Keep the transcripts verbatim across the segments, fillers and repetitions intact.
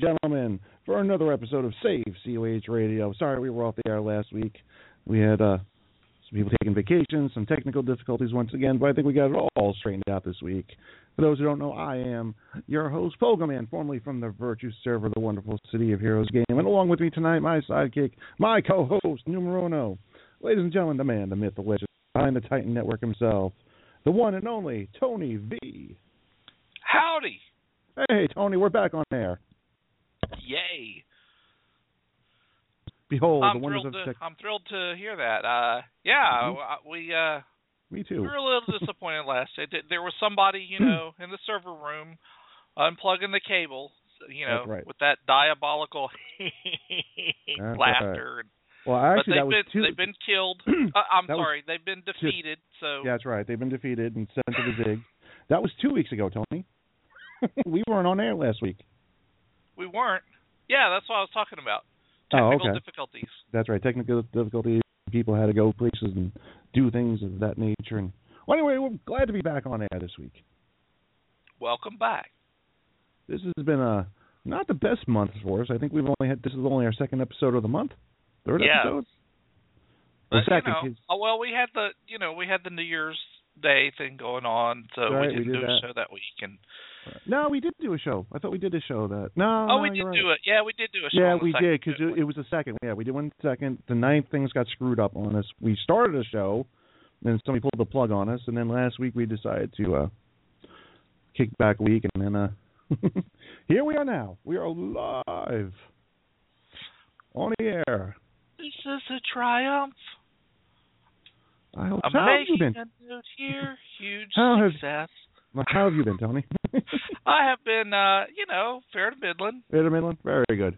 gentlemen, for another episode of Save C O H Radio. Sorry we were off the air last week. We had uh, some people taking vacations, some technical difficulties once again, but I think we got it all straightened out this week. For those who don't know, I am your host, Pogoman, formerly from the Virtue server, the wonderful City of Heroes game. And along with me tonight, my sidekick, my co-host, numero uno. Ladies and gentlemen, the man, the myth, the legend, behind the Titan Network himself, the one and only Tony V. Howdy. Hey, Tony, we're back on air. Yay. Behold, I'm the wonders thrilled of to, tech. I'm thrilled to hear that. Uh, yeah, Mm-hmm. we uh, Me too. we were a little disappointed last day. There was somebody, you know, in the server room unplugging the cable, you know, right. with that diabolical laughter. Right. Well, actually, but that was been, two. They've been killed. uh, I'm That was sorry, they've been defeated. So Yeah, that's right. They've been defeated and sent to the dig. That was two weeks ago, Tony. We weren't on air last week. we weren't. Yeah, that's what I was talking about. Oh, Technical okay. difficulties. That's right. Technical difficulties. People had to go places and do things of that nature. And well, anyway, we're glad to be back on air this week. Welcome back. This has been a not the best month for us. I think we've only had this is only our second episode of the month. Third Yeah. episode. But, Or second. You know, oh, well, we had the you know we had the New Year's Day thing going on, so Right, we didn't we did do that. a show that week. And No, we did do a show. I thought we did a show that. No, oh, no, we did you're right. do it. Yeah, we did do a show. Yeah, on the we second did because it, it was the second. Yeah, we did one second. The ninth things got screwed up on us. We started a show, then somebody pulled the plug on us, and then last week we decided to uh, kick back a week, and then uh, here we are now. We are live on the air. This is a triumph. I hope. I'm How have you making been? a note here. Huge How have- success. How have you been, Tony? I have been, uh, you know, fair to middling. Fair to Midland? Very good.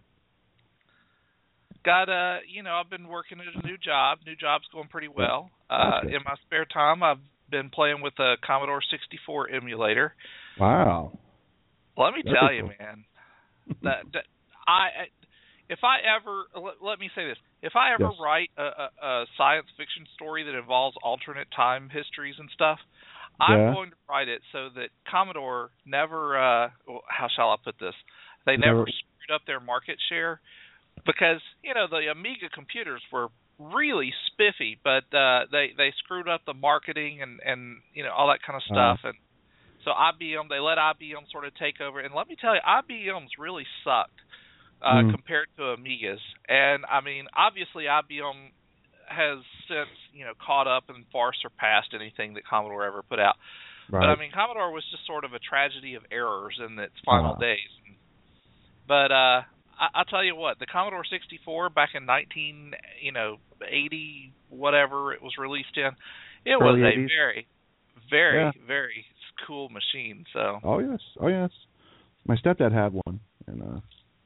Got uh, you know, I've been working at a new job. New job's going pretty well. Uh, That's good. in my spare time, I've been playing with a Commodore sixty-four emulator. Wow. Let me That's tell cool. you, man, that, that I, if I ever, let, let me say this, if I ever Yes. write a, a, a science fiction story that involves alternate time histories and stuff, I'm Yeah. going to write it so that Commodore never, uh, how shall I put this? They never Never- screwed up their market share because, you know, the Amiga computers were really spiffy, but uh, they, they screwed up the marketing and, and, you know, all that kind of stuff. Uh. And so I B M, they let I B M sort of take over. And let me tell you, I B M's really sucked uh, Mm. compared to Amigas. And, I mean, obviously I B M has since, you know, caught up and far surpassed anything that Commodore ever put out. Right. But, I mean, Commodore was just sort of a tragedy of errors in its final Uh-huh. days. But uh, I, I'll tell you what, the Commodore sixty-four back in nineteen, you know, eighty, whatever it was released in, it was Early a eighties. very, very, Yeah. very cool machine. So, Oh yes. Oh yes. My stepdad had one, and uh,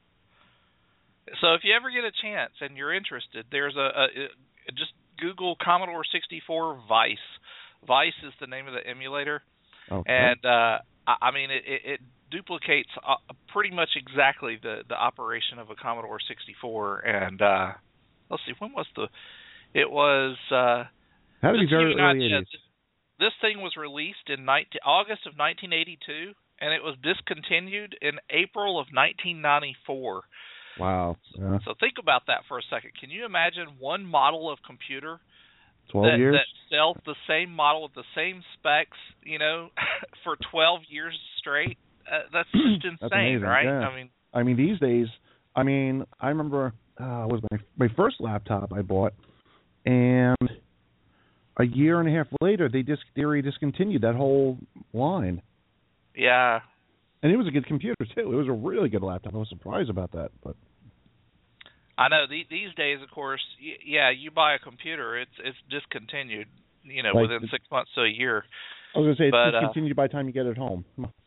so if you ever get a chance and you're interested, there's a, a, a just Google Commodore sixty-four Vice. Vice is the name of the emulator, okay. and uh, I, I mean it, it, it duplicates uh, pretty much exactly the, the operation of a Commodore sixty-four. And uh, let's see, when was the? It was. Uh, had to be just to very give you an early idea, eighties. This thing was released in nineteen, August of nineteen eighty-two, and it was discontinued in April of nineteen ninety-four. Wow. Yeah. So think about that for a second. Can you imagine one model of computer Twelve that, years. that sells the same model with the same specs, you know, for twelve years straight? Uh, that's just insane, That's amazing, right? yeah. I mean, I mean, these days, I mean, I remember uh, it was my my first laptop I bought, and a year and a half later, they dis they already discontinued that whole line. yeah. And it was a good computer too. It was a really good laptop. I was surprised about that, but I know the, these days, of course, y- yeah, you buy a computer, it's it's discontinued, you know, Like within the- six months to a year. I was gonna say it's But, uh, discontinued by the time you get it home.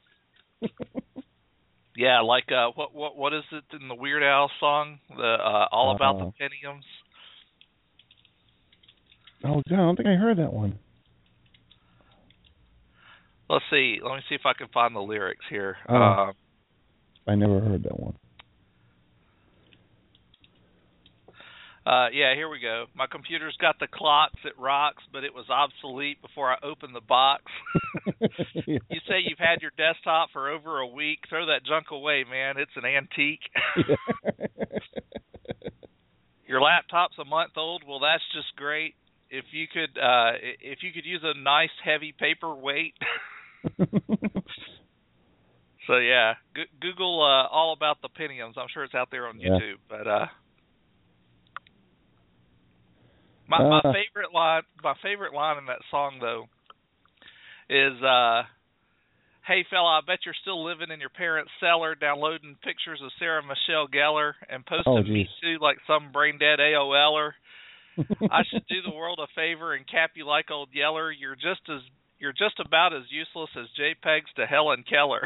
Yeah, like uh, what what what is it in the Weird Al song? The uh, All About Uh, the Pentiums. Oh God, I don't think I heard that one. Let's see. Let me see if I can find the lyrics here. Oh. Uh, I never heard that one. Uh, yeah, here we go. My computer's got the clocks, it rocks, but it was obsolete before I opened the box. Yeah. You say you've had your desktop for over a week. Throw that junk away, man. It's an antique. Yeah. Your laptop's a month old. Well, that's just great. If you could, uh, if you could use a nice heavy paperweight. So yeah, G- Google uh, all about the Pentiums. I'm sure it's out there on Yeah. YouTube. But uh, my my Uh. favorite line, my favorite line in that song though, is uh, "Hey fella, I bet you're still living in your parents' cellar, downloading pictures of Sarah Michelle Gellar and posting Oh, me geez. too like some brain dead AOLer. I should do the world a favor and cap you like old Yeller. You're just as you're just about as useless as JPEGs to Helen Keller."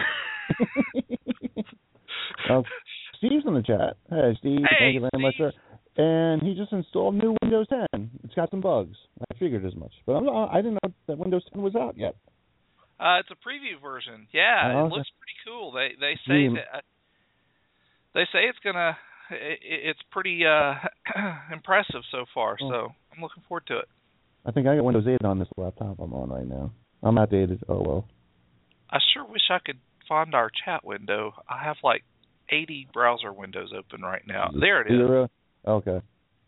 Well, Steve's in the chat. Hey, Steve. Hey, thank you very Steve. much, sir. And he just installed new Windows ten. It's got some bugs. I figured as much, but I'm not, I didn't know that Windows ten was out yet. Uh, it's a preview version. Yeah, Oh, it okay. looks pretty cool. They they say Mm. that, uh, they say it's gonna it, it's pretty uh, impressive so far. Oh. So I'm looking forward to it. I think I got Windows eight on this laptop I'm on right now. I'm outdated. Oh well. I sure wish I could find our chat window. I have like eighty browser windows open right now. There it is. Zero? Okay.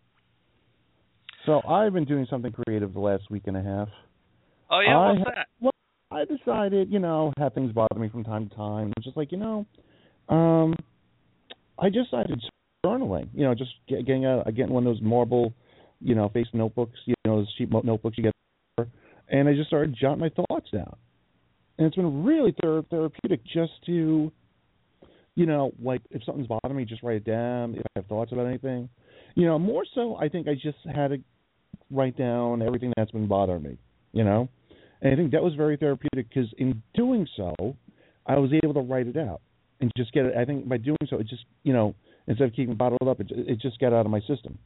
So I've been doing something creative the last week and a half. Oh yeah, I what's ha- that? Well, I decided, you know, have things bother me from time to time. It's just like, you know, um, I just started journaling. You know, just get, getting a getting one of those marble, you know, face notebooks. You know, those cheap notebooks you get, and I just started jotting my thoughts down. And it's been really ther- therapeutic just to, you know, like if something's bothering me, just write it down. If I have thoughts about anything, you know, more so, I think I just had to write down everything that's been bothering me. You know, and I think that was very therapeutic because in doing so, I was able to write it out and just get it. I think by doing so, it just, you know, instead of keeping it bottled up, it, it just got out of my system.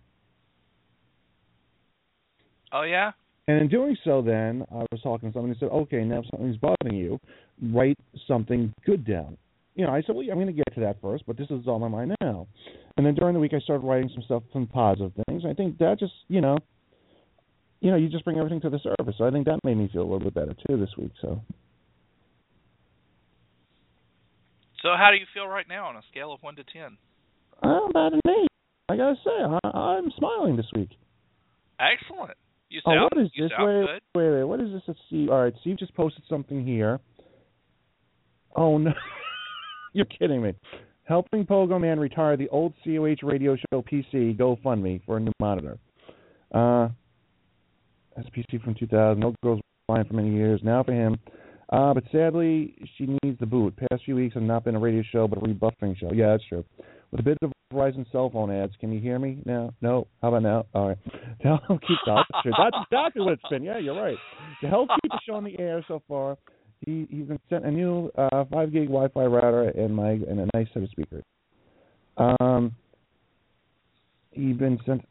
Oh yeah. And in doing so, then I was talking to someone who said, "Okay, now if something's bothering you, write something good down." You know, I said, "Well, I'm going to get to that first, but this is on my mind now." And then during the week, I started writing some stuff, some positive things. I think that just, you know, you know, you just bring everything to the surface. So I think that made me feel a little bit better too this week. So. So how do you feel right now on a scale of one to ten? I'm about an eight. I gotta say, I, I'm smiling this week. Excellent. You Oh, sound, what is you this? sound Wait, good. wait, wait. What is this? Let's see. All right, Steve just posted something here. Oh no, you're kidding me. Helping Pogo Man retire the old C O H radio show P C GoFundMe for a new monitor. Uh, that's a P C from two thousand. No girls flying for many years. Now for him. Uh, but sadly, she needs the boot. Past few weeks have not been a radio show, but a rebuffing show. Yeah, that's true. With a bit of Verizon cell phone ads. Can you hear me now? No? How about now? All right. To help keep that's true. That's exactly what it's been. Yeah, you're right. To help keep the show on the air so far, he, he's been sent a new uh, five gig Wi-Fi router and my and a nice set of speakers. Um, he's been sent.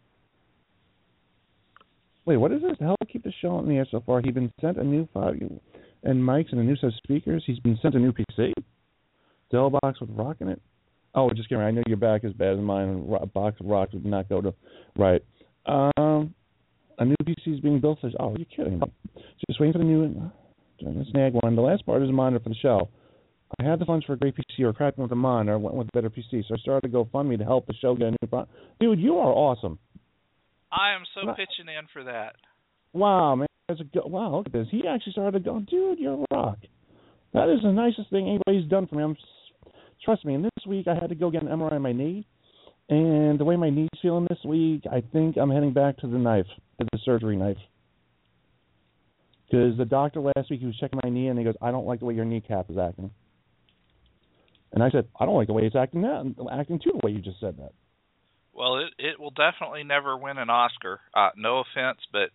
Wait, what is this? To help keep the show on the air so far, he's been sent a new five and mics and a new set of speakers. He's been sent a new P C, Dell box with rock in it. Oh, just kidding. I know your back is bad as mine. A box of rocks would not go to right. Um, a new P C is being built. For, oh, you're kidding me. Just waiting for the new snag one. The last part is a monitor for the show. I had the funds for a great P C or cracked with a monitor. Went with a better P C, so I started to GoFundMe to help the show get a new product. Dude, you are awesome. I am so pitching in for that. Wow, man. There's a go- wow, look at this. He actually started to go, dude, you're a rock. That is the nicest thing anybody's done for me. I'm Trust me, and this week I had to go get an M R I on my knee, and the way my knee's feeling this week, I think I'm heading back to the knife, to the surgery knife. Because the doctor last week, he was checking my knee, and he goes, I don't like the way your kneecap is acting. And I said, I don't like the way it's acting now, acting too, the way you just said that. Well, it it will definitely never win an Oscar. Uh, no offense, but...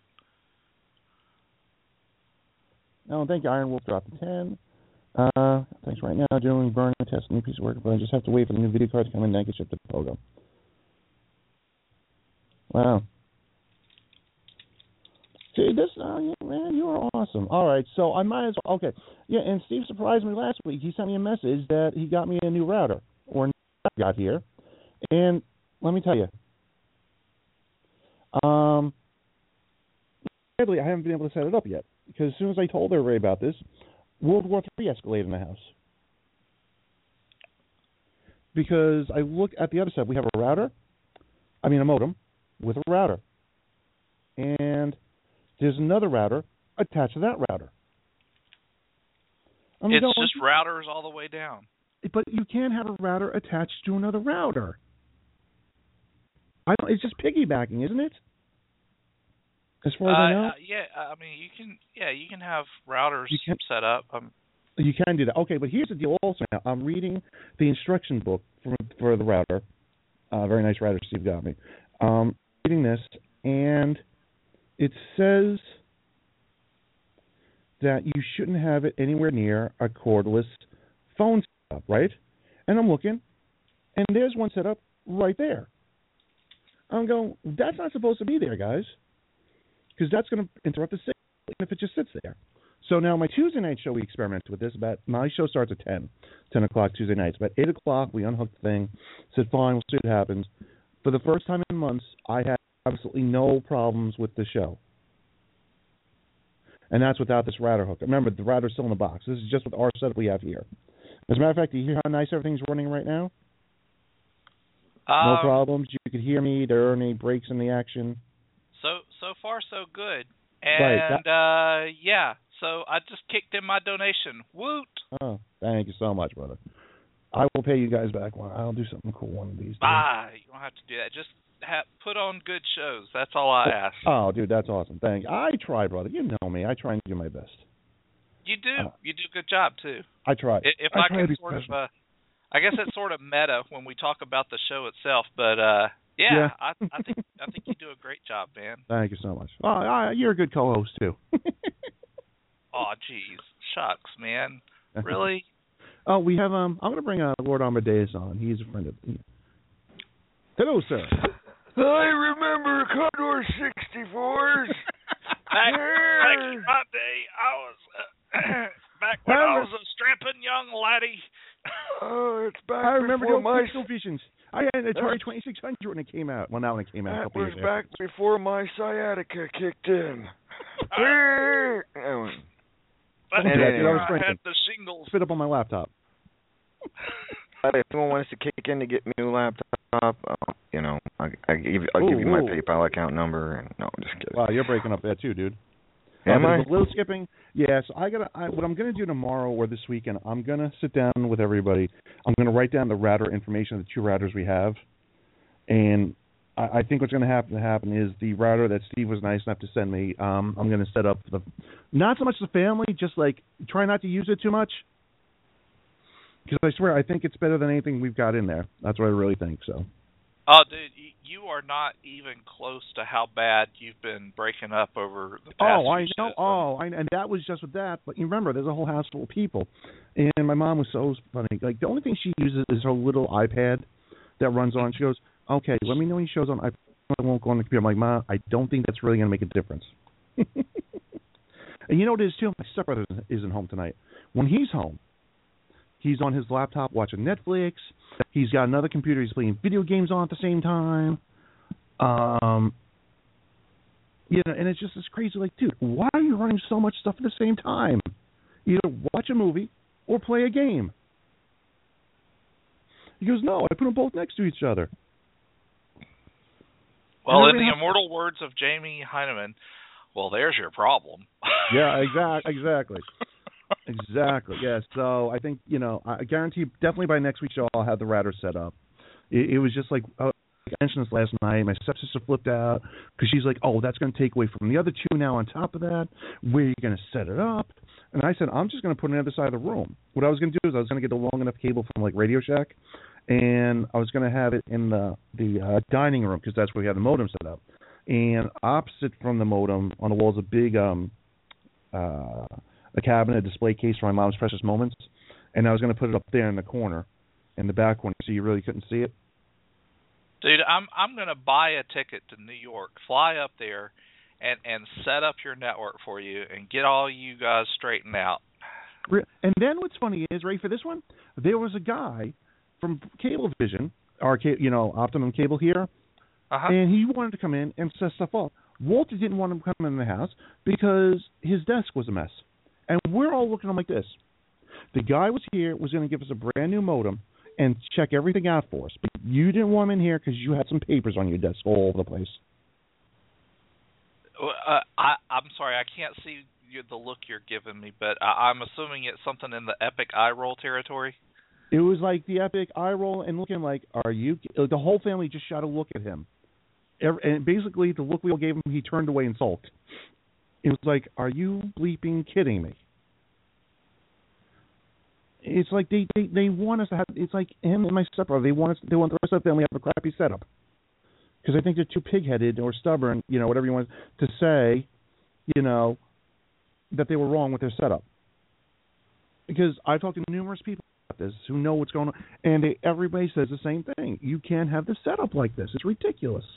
No, thank you, Iron Wolf dropped a ten. Uh, thanks right now, doing burn test, new piece of work, but I just have to wait for the new video card to come in and then get shipped to Pogo. Wow. See, this, uh, yeah, man, you are awesome. All right, so I might as well, okay. Yeah, and Steve surprised me last week. He sent me a message that he got me a new router, or got here. And let me tell you, sadly, I haven't been able to set it up yet because as soon as I told everybody about this, World War Three escalated in the house. Because I look at the other side, we have a router, I mean a modem, with a router. And there's another router attached to that router. I'm it's going, just routers all the way down. But you can't have a router attached to another router. I don't, it's just piggybacking, isn't it? As far as uh, I know. Uh, yeah, I mean you can. Yeah, you can have routers can, set up. Um, you can do that. Okay, but here's the deal. Also, now I'm reading the instruction book for for the router. Uh, very nice router Steve got me. Um, reading this, and it says that you shouldn't have it anywhere near a cordless phone setup, right? And I'm looking, and there's one set up right there. I'm going, that's not supposed to be there, guys, because that's going to interrupt the signal if it just sits there. So now my Tuesday night show, we experimented with this. About my show starts at ten, ten o'clock Tuesday nights. About eight o'clock, we unhooked the thing, said, fine, we'll see what happens. For the first time in months, I had absolutely no problems with the show. And that's without this router hook. Remember, the router's still in the box. This is just with our setup we have here. As a matter of fact, do you hear how nice everything's running right now? um, No problems. You could hear me. There aren't any breaks in the action. So so far so good. And right, that, uh, yeah, so I just kicked in my donation. Woot! Oh, thank you so much, brother. I will pay you guys back one. I'll do something cool one of these days. Ah, you don't have to do that. Just have, put on good shows. That's all I ask. Oh, dude, that's awesome. Thank you. I try, brother. You know me. I try and do my best. You do. Uh, you do a good job too. I try. If, if I, I, try can to be sort special. of, uh, I guess it's sort of meta when we talk about the show itself, but uh, yeah, yeah. I, I think I think you do a great job, man. Thank you so much. Oh, I, you're a good co-host too. Oh, geez, shucks, man. Really? Oh, we have um. I'm going to bring uh, Lord Amadeus on. He's a friend of. Hello, sir. I remember Commodore sixty-fours. back, back in my day, I was uh, back when I was a strapping young laddie. Oh, it's back I remember before the my Pixel Visions. I had an Atari twenty-six hundred when it came out. Well, not when it came out. That a couple was years back after. before my sciatica kicked in. I But anyway, I, I, I had the shingles. Spit up on my laptop. If anyone wants to kick in to get me a new laptop, uh, you know, I, I give, I'll ooh, give you my ooh. PayPal account number. And no, just kidding. Wow, you're breaking up there too, dude. Am uh, I? A little skipping. Yeah, so I gotta. I, what I'm gonna do tomorrow or this weekend, I'm gonna sit down with everybody. I'm gonna write down the router information of the two routers we have, and I, I think what's gonna happen to happen is the router that Steve was nice enough to send me. Um, I'm gonna set up the, not so much the family, just like try not to use it too much. Because I swear, I think it's better than anything we've got in there. That's what I really think. So. Oh, dude, you are not even close to how bad you've been breaking up over the past Oh, I few know. shows. Oh, I, and that was just with that. But you remember, there's a whole house full of people, and my mom was so funny. Like the only thing she uses is her little iPad that runs on. She goes, "Okay, let me know when he shows on. I won't go on the computer." I'm like, "Mom, I don't think that's really going to make a difference." And you know what it is too? My stepbrother isn't home tonight. When he's home, he's on his laptop watching Netflix. He's got another computer. He's playing video games on at the same time. Um, you know, and it's just this crazy. Like, dude, why are you running so much stuff at the same time? Either watch a movie or play a game. He goes, no, I put them both next to each other. Well, in the immortal words of Jamie Heineman, well, there's your problem. Yeah, exactly, exactly. Exactly. Yes. So I think you know. I guarantee, definitely by next week's show, I'll have the router set up. It, it was just like uh, I mentioned this last night. My stepsister flipped out because she's like, "Oh, that's going to take away from the other two now. On top of that, where are you going to set it up?" And I said, "I'm just going to put it on the other side of the room." What I was going to do is I was going to get a long enough cable from like Radio Shack, and I was going to have it in the the uh, dining room because that's where we have the modem set up. And opposite from the modem on the wall is a big um uh. a cabinet, a display case for my mom's precious moments, and I was going to put it up there in the corner, in the back corner, so you really couldn't see it. Dude, I'm I'm going to buy a ticket to New York, fly up there, and and set up your network for you, and get all you guys straightened out. And then what's funny is, ready for this one? There was a guy from Cablevision, our you know Optimum Cable here, uh-huh. and he wanted to come in and set stuff up. Walter didn't want him coming in the house because his desk was a mess. And we're all looking at him like this. The guy was here, was going to give us a brand new modem and check everything out for us. But you didn't want him in here because you had some papers on your desk all over the place. Uh, I, I'm sorry, I can't see you, the look you're giving me, but I, I'm assuming it's something in the epic eye roll territory. It was like the epic eye roll and looking like, are you? The whole family just shot a look at him. And basically, the look we all gave him, he turned away and sulked. It was like, are you bleeping kidding me? It's like they, they, they want us to have, it's like him and my stepbrother, they want us, they want the rest of the family to have a crappy setup. Because I think they're too pig-headed or stubborn, you know, whatever you want to say, you know, that they were wrong with their setup. Because I've talked to numerous people about this who know what's going on, and they, everybody says the same thing. You can't have this setup like this. It's ridiculous.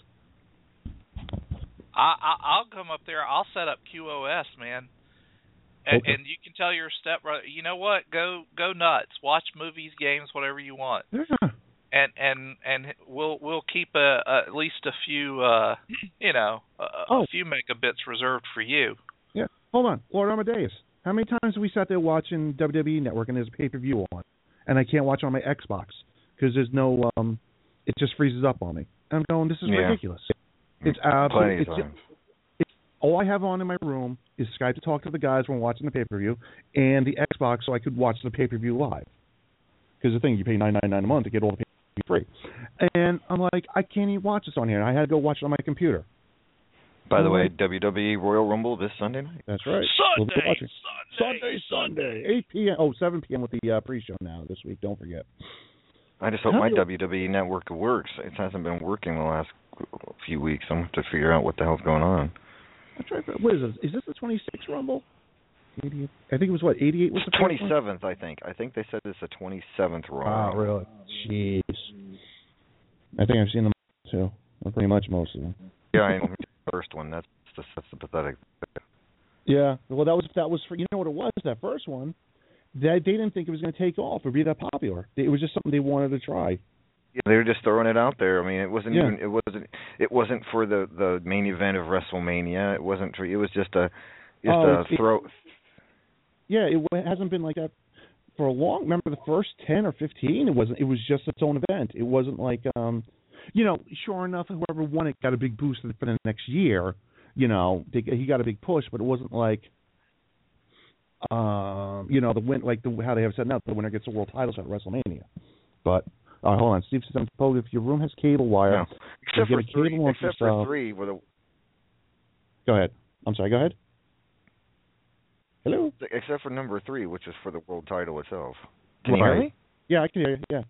I, I, I'll come up there. I'll set up Q O S, man. And, Okay. and you can tell your stepbrother, you know what, go go nuts. Watch movies, games, whatever you want. Yeah. And and and we'll we'll keep a, a, at least a few, uh, you know, a, Oh. a few megabits reserved for you. Yeah. Hold on. Lord Amadeus. How many times have we sat there watching W W E Network and there's a pay-per-view on, and I can't watch it on my Xbox because there's no, um, it just freezes up on me. I'm going, this is Yeah. ridiculous. It's Plenty absolutely, of it's, times. it's, all I have on in my room is Skype to talk to the guys when we're watching the pay-per-view, and the Xbox so I could watch the pay-per-view live. Because the thing, you pay nine ninety-nine a month to get all the pay-per-view free. And I'm like, I can't even watch this on here. And I had to go watch it on my computer. By the Mhm. way, W W E Royal Rumble this Sunday night. That's right. We'll be Sunday, watching. Sunday, Sunday, Sunday, eight p.m. Oh, seven p.m. with the uh, pre-show now this week. Don't forget. I just hope How my do- W W E network works. It hasn't been working the last few weeks. I'm going to have to figure out what the hell's going on. That's right. What is this? Is this the twenty-sixth Rumble? eighty-eight I think it was what, eighty-eight was the first one? twenty-seventh, I think. I think they said it's the twenty-seventh Raw. Wow, really? Jeez. I think I've seen them too. Well, pretty much most of them. Yeah, I know. The first one. That's the, that's the pathetic. Yeah. Well, that was that was for you know what it was that first one. They they didn't think it was going to take off or be that popular. It was just something they wanted to try. Yeah, they were just throwing it out there. I mean, it wasn't Yeah. even. It wasn't. It wasn't for the the main event of WrestleMania. It wasn't for. It was just a. Just Oh, a it's- throw. Yeah, it wa- hasn't been like that for a long. Remember the first ten or fifteen? It wasn't. It was just its own event. It wasn't like, um, you know, sure enough, whoever won it got a big boost for the next year. You know, they, he got a big push, but it wasn't like, um, you know, the win like the how they have said now, the winner gets a world title shot at WrestleMania. But uh, hold on, Steve says, if your room has cable wire, No. Except get for a cable three. on Except yourself. for three. Where the Go ahead. I'm sorry. Go ahead. Hello. except for number three, which is for the world title itself. Can you Right. hear me? Yeah, I can hear you. Yeah.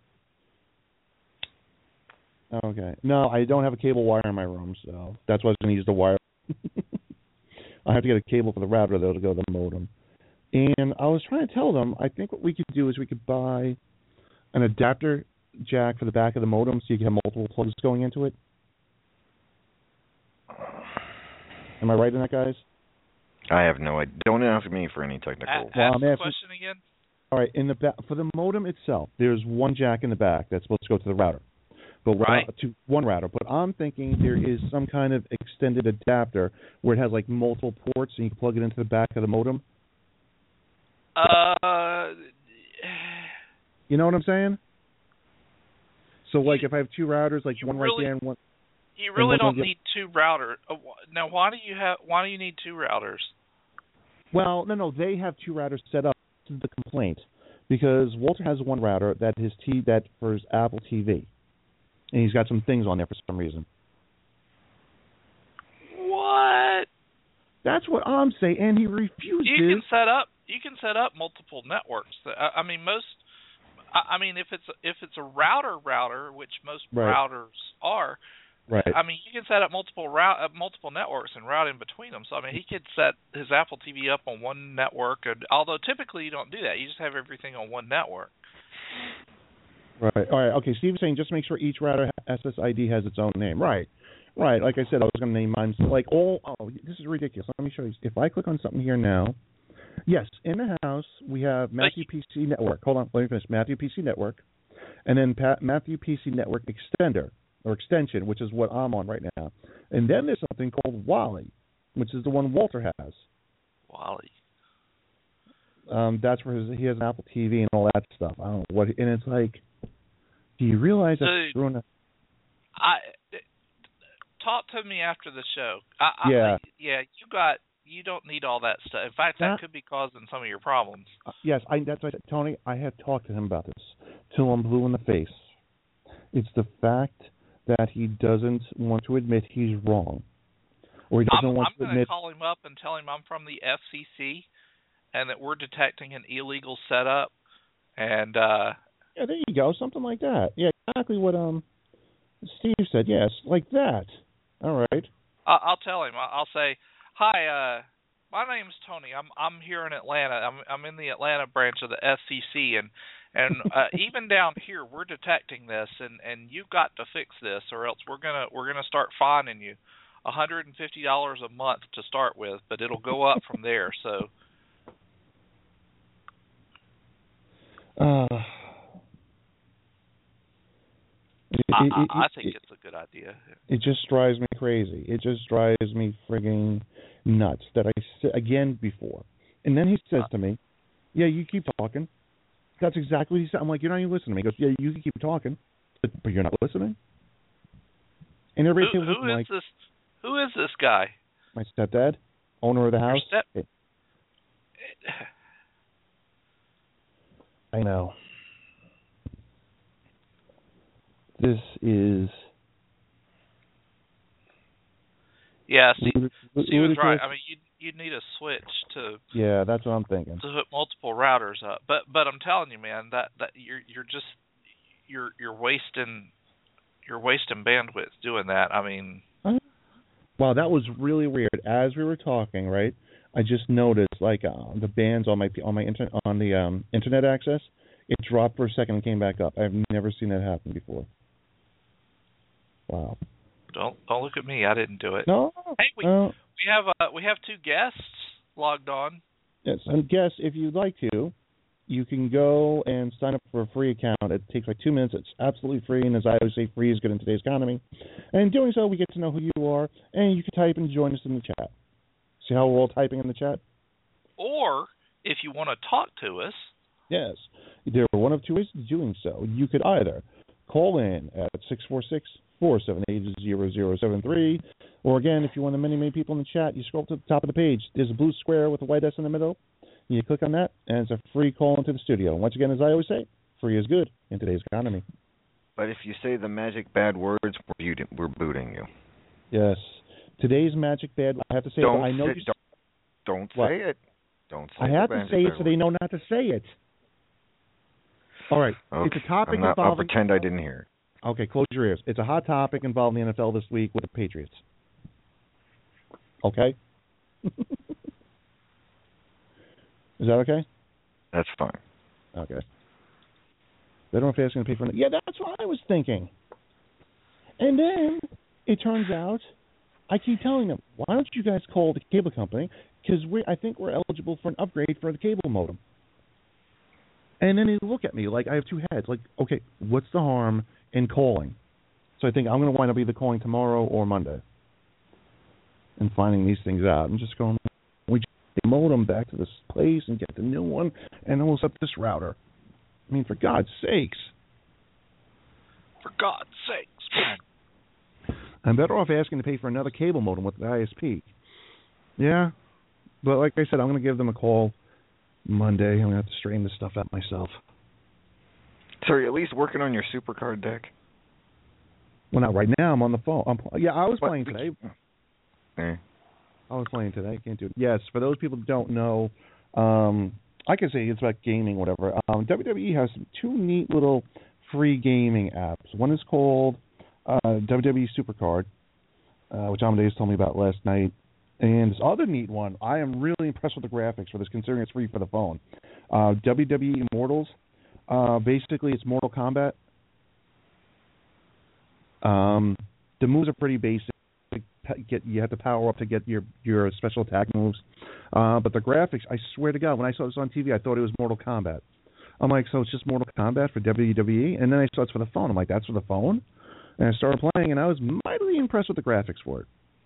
Okay. No, I don't have a cable wire in my room, so that's why I was going to use the wire. I have to get a cable for the router, though, to go to the modem. And I was trying to tell them, I think what we could do is we could buy an adapter jack for the back of the modem so you can have multiple plugs going into it. Am I right in that, guys? I have no idea. Don't ask me for any technical. A- Well, ask I'm the asking- question again. All right, in the ba- for the modem itself, there's one jack in the back that's supposed to go to the router, but we're Right. not- to one router. But I'm thinking there is some kind of extended adapter where it has like multiple ports, and you can plug it into the back of the modem. Uh, You know what I'm saying? So like if I have two routers, like You one really- right there and one. you really what don't do you- need two router. Uh, wh- now, why do you have? Why do you need two routers? Well, no, no, they have two routers set up. This is the complaint because Walter has one router that his T that for his Apple T V, and he's got some things on there for some reason. What? That's what I'm saying, and he refuses. You can set up. You can set up multiple networks. I, I mean, most. I, I mean, if it's if it's a router router, which most Right. routers are. Right. I mean, you can set up multiple route uh, multiple networks and route in between them. So I mean, he could set his Apple T V up on one network. And, although typically you don't do that. You just have everything on one network. Right. All right. Okay. Steve was saying just make sure each router S S I D has its own name. Right. Right. Like I said, I was going to name mine. So like all. Oh, this is ridiculous. Let me show you. If I click on something here now, yes, in the house we have Matthew P C Network. Hold on. Let me finish. Matthew P C Network, and then Pat, Matthew P C Network Extender. or Extension, which is what I'm on right now. And then there's something called Wally, which is the one Walter has. Wally. Um, that's where his, he has an Apple T V and all that stuff. I don't know what, and it's like, do you realize that's Dude, screwing up? I talk to me after the show. I, I, Yeah, yeah. You got. You don't need all that stuff. In fact, that, that could be causing some of your problems. Uh, yes, I, that's what I said. Tony, I have talked to him about this till I'm blue in the face. It's the fact that he doesn't want to admit he's wrong, or he doesn't I'm, want I'm to admit. I'm going to call him up and tell him I'm from the F C C, and that we're detecting an illegal setup. And uh, yeah, there you go, something like that. Yeah, exactly what um Steve said. Yes, like that. All right. I, I'll tell him. I'll say, hi. Uh, my name's Tony. I'm I'm here in Atlanta. I'm I'm in the Atlanta branch of the F C C, and and uh, even down here we're detecting this, and, and you've got to fix this, or else we're gonna we're gonna start fining you one hundred fifty dollars a month to start with, but it'll go up from there. So. Uh, it, I, it, I, it, I think it, it's a good idea. It just drives me crazy. It just drives me frigging nuts that I said again before. And then he says to me, yeah, you keep talking. That's exactly what he said. I'm like, you're not even listening to me. He goes, yeah, you can keep talking, but, but you're not listening. And everybody who, came who is like, this? Who is this guy? My stepdad, owner of the house. Step- it, I know. This is. Yeah, see, Lud- Steven's ludicrous. right. I mean, you you need a switch to Yeah, that's what I'm thinking. to hook multiple routers up. But but I'm telling you, man, that, that you're you're just you're you're wasting you're wasting bandwidth doing that. I mean. Wow, that was really weird. As we were talking, right, I just noticed like uh, the bands on my on my internet on the um, internet access, it dropped for a second and came back up. I've never seen that happen before. Wow. Don't don't look at me. I didn't do it. No. Hey, we no. we have uh, we have two guests logged on. Yes, and guess if you'd like to, you can go and sign up for a free account. It takes like two minutes. It's absolutely free, and as I always say, free is good in today's economy. And in doing so, we get to know who you are, and you can type and join us in the chat. See how we're all typing in the chat? Or, if you want to talk to us. Yes. There are one of two ways of doing so. You could either call in at six four six, four seven eight, zero zero seven three, or again, if you want the many, many people in the chat, you scroll to the top of the page. There's a blue square with a white S in the middle. You click on that, and it's a free call into the studio. Once again, as I always say, free is good in today's economy. But if you say the magic bad words, we're, booting, we're booting you. Yes. Today's magic bad, I have to say, don't I know say, you... Don't, don't what? say it. Don't say I have to say it so they know not to say it. All right. Okay. It's a topic I'm not, involving... I'll pretend I didn't hear it. Okay, close your ears. It's a hot topic involving the N F L this week with the Patriots. Okay? Is that okay? That's fine. Okay. They don't have to ask me to pay for it. Yeah, that's what I was thinking. And then it turns out, I keep telling them, why don't you guys call the cable company? Because we, I think we're eligible for an upgrade for the cable modem. And then they look at me like I have two heads. Like, okay, what's the harm in calling? So I think I'm going to wind up either calling tomorrow or Monday and finding these things out. I'm just going, we just get the modem back to this place and get the new one, and then we'll set this router. I mean, for God's sakes. For God's sakes, man. I'm better off asking to pay for another cable modem with the I S P. Yeah, but like I said, I'm going to give them a call Monday. I'm going to have to straighten this stuff out myself. So are you at least working on your supercard deck? Well, not right now. I'm on the phone. I'm, yeah, I was What? playing today. Eh. I was playing today. I can't do it. Yes, for those people who don't know, um, I can say it's about gaming, whatever. Um, W W E has two neat little free gaming apps. One is called uh, W W E Supercard, uh, which Amadeus told me about last night. And this other neat one, I am really impressed with the graphics for this, considering it's free for the phone. Uh, W W E Immortals. Uh, basically, it's Mortal Kombat. Um, the moves are pretty basic. Get you have to power up to get your, your special attack moves. Uh, but the graphics, I swear to God, when I saw this on T V, I thought it was Mortal Kombat. I'm like, so it's just Mortal Kombat for W W E? And then I saw it's for the phone. I'm like, that's for the phone? And I started playing, and I was mightily impressed with the graphics for it.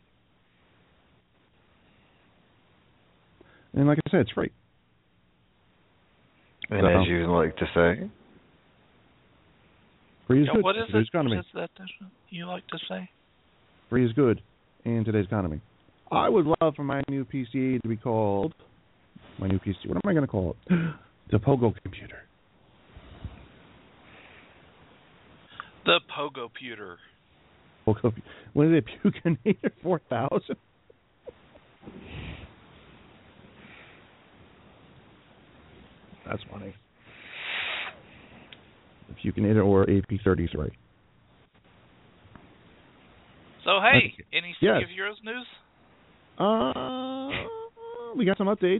And like I said, it's free. And so, as you like to say, free is yeah, good. What is today's it economy. is that you like to say? Free is good in today's economy. I would love for my new P C to be called my new P C. What am I going to call it? The Pogo computer. The Pogo Pewter. Pogo. What is it? Puginator four thousand. That's funny. The Puginator or A P thirty-three. So hey, any City yes. of Heroes news? Uh, we got some updates.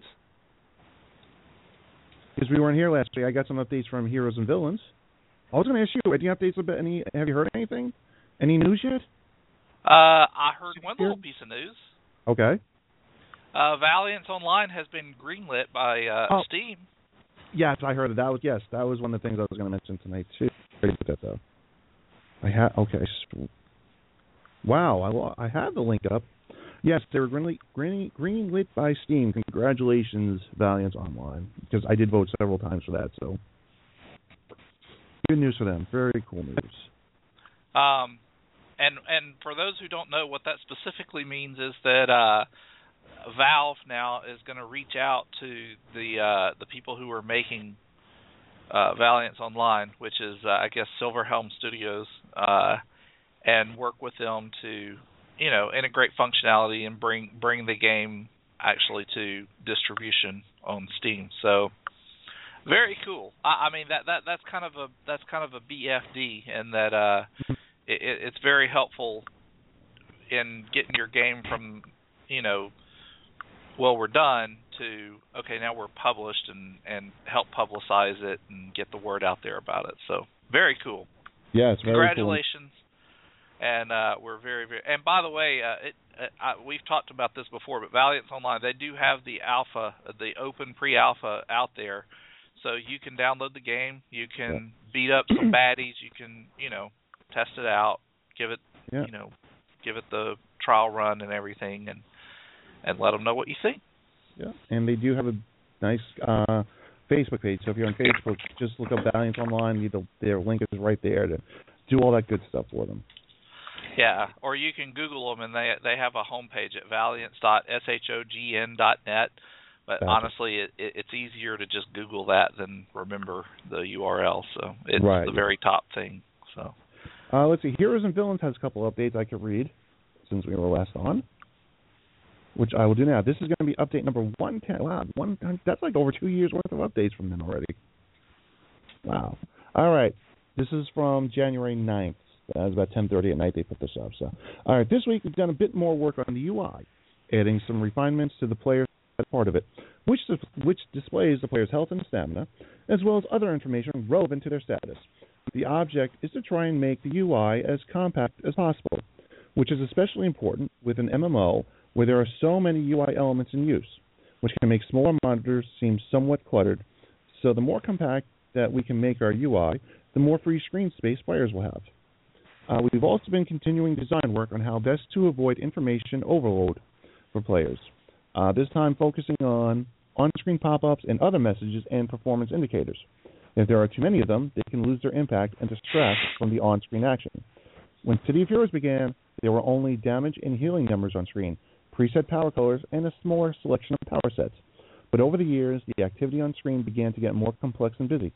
Because we weren't here last week, I got some updates from Heroes and Villains. I was going to ask you, any updates about any? Have you heard anything? Any news yet? Uh, I heard one little piece of news. Okay. Uh, Valiance Online has been greenlit by uh, oh. Steam. Yes, I heard it. That was yes, that was one of the things I was going to mention tonight too. Ready with that though. I had okay. Wow, I I had the link up. Yes, they were green, green, green lit by Steam. Congratulations, Valiance Online, because I did vote several times for that. So good news for them. Very cool news. Um, and and for those who don't know, what that specifically means is that uh, Valve now is going to reach out to the uh, the people who are making uh, Valiance Online, which is uh, I guess Silverhelm Studios, uh, and work with them to, you know, integrate functionality and bring bring the game actually to distribution on Steam. So very cool. I, I mean that, that that's kind of a that's kind of a B F D, in that uh, it, it's very helpful in getting your game from, you know, well, we're done to okay, now we're published, and, and help publicize it and get the word out there about it. So very cool. Yeah, it's very Congratulations. Cool. And uh, we're very, very. And by the way, uh, it, uh, I, we've talked about this before, but Valiance Online, they do have the alpha, the open pre-alpha out there, so you can download the game, you can yeah. beat up some baddies, you can, you know, test it out, give it, yeah. you know, give it the trial run and everything, and and let them know what you think. Yeah, and they do have a nice uh, Facebook page. So if you're on Facebook, just look up Valiance Online. Their link is right there to do all that good stuff for them. Yeah, or you can Google them, and they they have a homepage at valiance dot shogn dot net. But That's honestly, it, it, it's easier to just Google that than remember the U R L. So it's right. the very top thing. So uh, let's see. Heroes and Villains has a couple updates I could read since we were last on, which I will do now. This is going to be update number one ten. Wow, one that's like over two years worth of updates from them already. Wow. All right. This is from January ninth. It was about ten thirty at night they put this up. So, all right, this week we've done a bit more work on the U I, adding some refinements to the player's part of it, which which displays the player's health and stamina, as well as other information relevant to their status. The object is to try and make the U I as compact as possible, which is especially important with an M M O where there are so many U I elements in use, which can make smaller monitors seem somewhat cluttered. So the more compact that we can make our U I, the more free screen space players will have. Uh, we've also been continuing design work on how best to avoid information overload for players, uh, this time focusing on on-screen pop-ups and other messages and performance indicators. If there are too many of them, they can lose their impact and distract from the on-screen action. When City of Heroes began, there were only damage and healing numbers on screen, preset power colors, and a smaller selection of power sets. But over the years, the activity on screen began to get more complex and busy.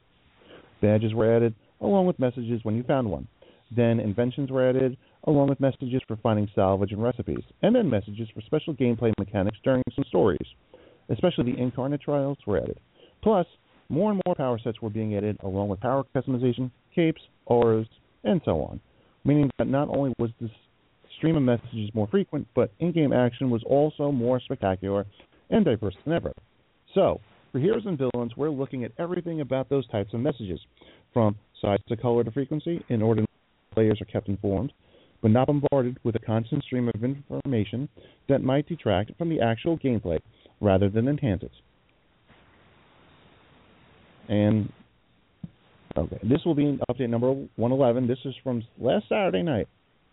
Badges were added, along with messages when you found one. Then inventions were added, along with messages for finding salvage and recipes, and then messages for special gameplay mechanics during some stories. Especially the Incarnate Trials were added. Plus, more and more power sets were being added, along with power customization, capes, auras, and so on, meaning that not only was the stream of messages more frequent, but in-game action was also more spectacular and diverse than ever. So, for Heroes and Villains, we're looking at everything about those types of messages, from size to color to frequency, in order players are kept informed, but not bombarded with a constant stream of information that might detract from the actual gameplay rather than enhance it. And Okay, this will be update number one eleven. This is from last Saturday night.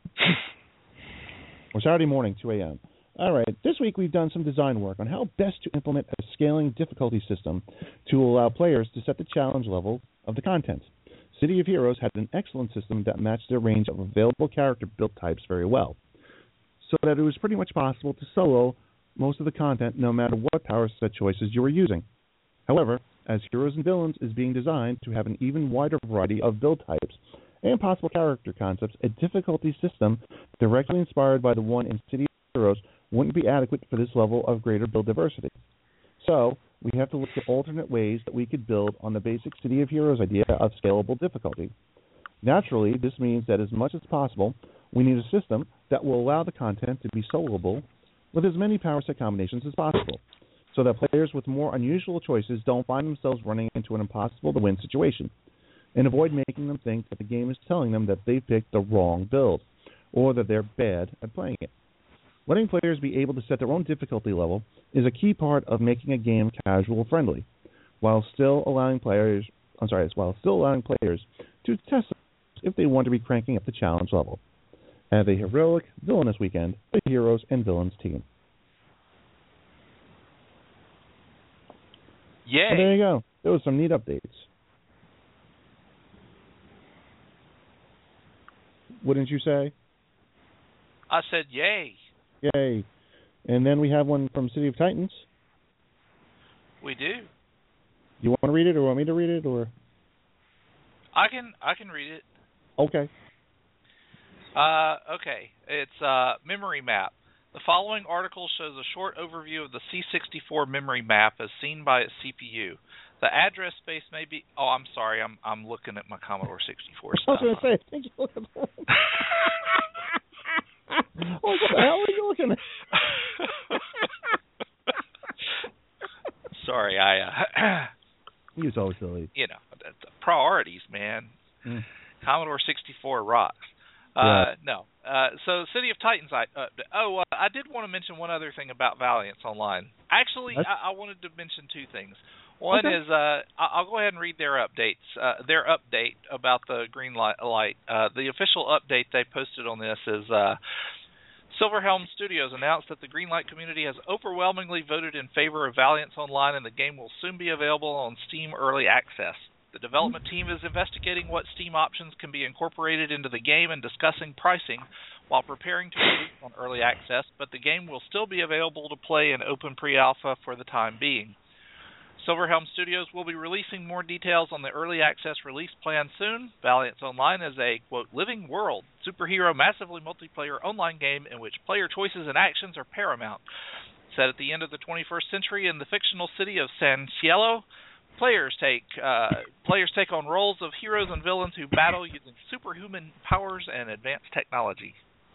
Or Saturday morning, two a.m. All right, this week we've done some design work on how best to implement a scaling difficulty system to allow players to set the challenge level of the content. City of Heroes had an excellent system that matched the range of available character build types very well, so that it was pretty much possible to solo most of the content no matter what power set choices you were using. However, as Heroes and Villains is being designed to have an even wider variety of build types and possible character concepts, a difficulty system directly inspired by the one in City of Heroes wouldn't be adequate for this level of greater build diversity. So, we have to look at alternate ways that we could build on the basic City of Heroes idea of scalable difficulty. Naturally, this means that as much as possible, we need a system that will allow the content to be soloable with as many power set combinations as possible, so that players with more unusual choices don't find themselves running into an impossible-to-win situation, and avoid making them think that the game is telling them that they picked the wrong build, or that they're bad at playing it. Letting players be able to set their own difficulty level is a key part of making a game casual-friendly, while still allowing players, I'm sorry, while still allowing players to test if they want to be cranking up the challenge level. Have a heroic, villainous weekend, the Heroes and Villains team. Yay! And there you go. There was some neat updates. Wouldn't you say? I said yay. Yay. And then we have one from City of Titans. We do. You want to read it or want me to read it or? I can I can read it. Okay. Uh, okay. It's uh, memory map. The following article shows a short overview of the C sixty-four memory map as seen by its C P U. The address space may be... Oh, I'm sorry. I'm I'm looking at my Commodore sixty-four stuff. I was going to say, I think you're looking at that. Oh, what the hell are you looking at? Sorry, I... Uh, You're so silly. you know, the, the priorities, man. Mm. Commodore sixty-four rocks. Uh, Yeah. No. Uh, so, City of Titans. I uh, oh, uh, I did want to mention one other thing about Valiance Online. Actually, I, I wanted to mention two things. One Okay. is uh, I- I'll go ahead and read their updates. Uh, their update about the green light. light. Uh, the official update they posted on this is uh, Silverhelm Studios announced that the Greenlight community has overwhelmingly voted in favor of Valiance Online, and the game will soon be available on Steam Early Access. The development team is investigating what Steam options can be incorporated into the game and discussing pricing while preparing to release on Early Access, but the game will still be available to play in open pre-alpha for the time being. Silverhelm Studios will be releasing more details on the Early Access release plan soon. Valiance Online is a, quote, living world, superhero, massively multiplayer online game in which player choices and actions are paramount. Set at the end of the twenty-first century in the fictional city of San Cielo, Players take uh, players take on roles of heroes and villains who battle using superhuman powers and advanced technology.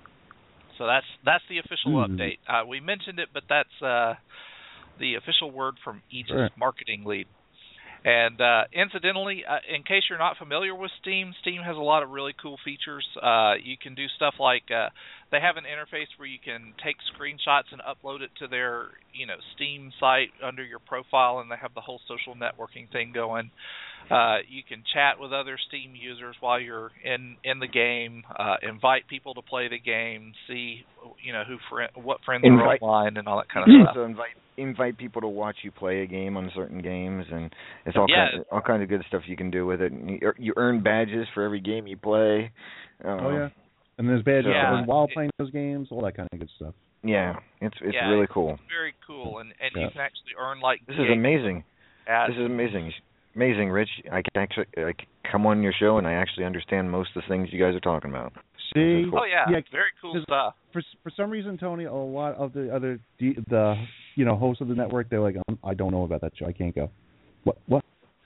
So that's that's the official Mm. update. Uh, we mentioned it, but that's uh, the official word from Aegis Sure. marketing lead. And uh, incidentally, uh, in case you're not familiar with Steam, Steam has a lot of really cool features. Uh, you can do stuff like uh, they have an interface where you can take screenshots and upload it to their, you know, Steam site under your profile, and they have the whole social networking thing going. Uh, you can chat with other Steam users while you're in in the game, uh, invite people to play the game, see, you know, who fri- what friends Invite- are online, and all that kind You of also stuff. invite invite people to watch you play a game on certain games, and it's all Yeah. kind all kinds of good stuff you can do with it. And you, you earn badges for every game you play. Uh, Oh, yeah. And there's badges Yeah. for while playing those games, all that kind of good stuff. Yeah, it's it's Yeah, really cool. It's very cool, and and Yeah. you can actually earn like This is gigs amazing. at- This is amazing. Amazing, Rich. I can actually I can come on your show and I actually understand most of the things you guys are talking about. See? Oh yeah, Yeah, very cool cause- stuff. For for some reason, Tony, a lot of the other D, the you know hosts of the network, they're like, um, I don't know about that show. I can't go. What? What?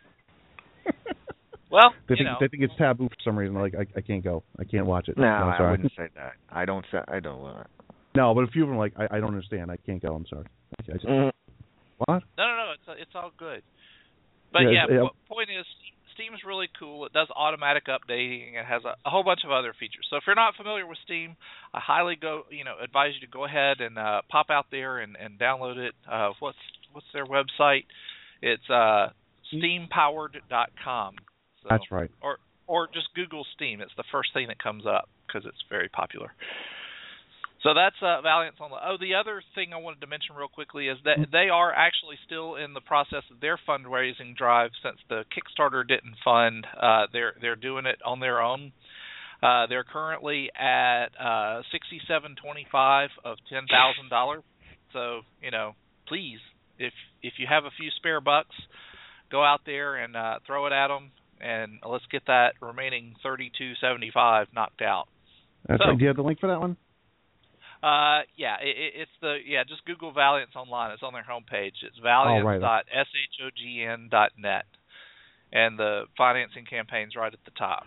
Well, They you think know, they think it's taboo for some reason. They're like, I, I can't go. I can't watch it. No, I'm I sorry. wouldn't say that. I don't say I don't. Uh, No, but a few of them are like, I, I don't understand. I can't go. I'm sorry. I, I just, mm, what? no, no, no, it's it's all good. But Yeah, yeah, it's- yeah. po- point is, Steam's really cool. It does automatic updating. It has a, a whole bunch of other features. So if you're not familiar with Steam, I highly go, you know, advise you to go ahead and uh, pop out there and, and download it. Uh, what's what's their website? It's uh, steam powered dot com. So, That's right. Or or just Google Steam. It's the first thing that comes up because it's very popular. So that's uh, Valiant's on the. Oh, the other thing I wanted to mention real quickly is that they are actually still in the process of their fundraising drive since the Kickstarter didn't fund. Uh, they're they're doing it on their own. Uh, they're currently at uh, sixty-seven twenty-five of ten thousand dollars. So you know, please, if if you have a few spare bucks, go out there and uh, throw it at them, and let's get that remaining thirty-two seventy-five knocked out. That's so, right. Do you have the link for that one? Uh, yeah, it, it's the yeah. Just Google Valiant's online. It's on their homepage. It's valiant dot shogn dot net, and the financing campaign's right at the top.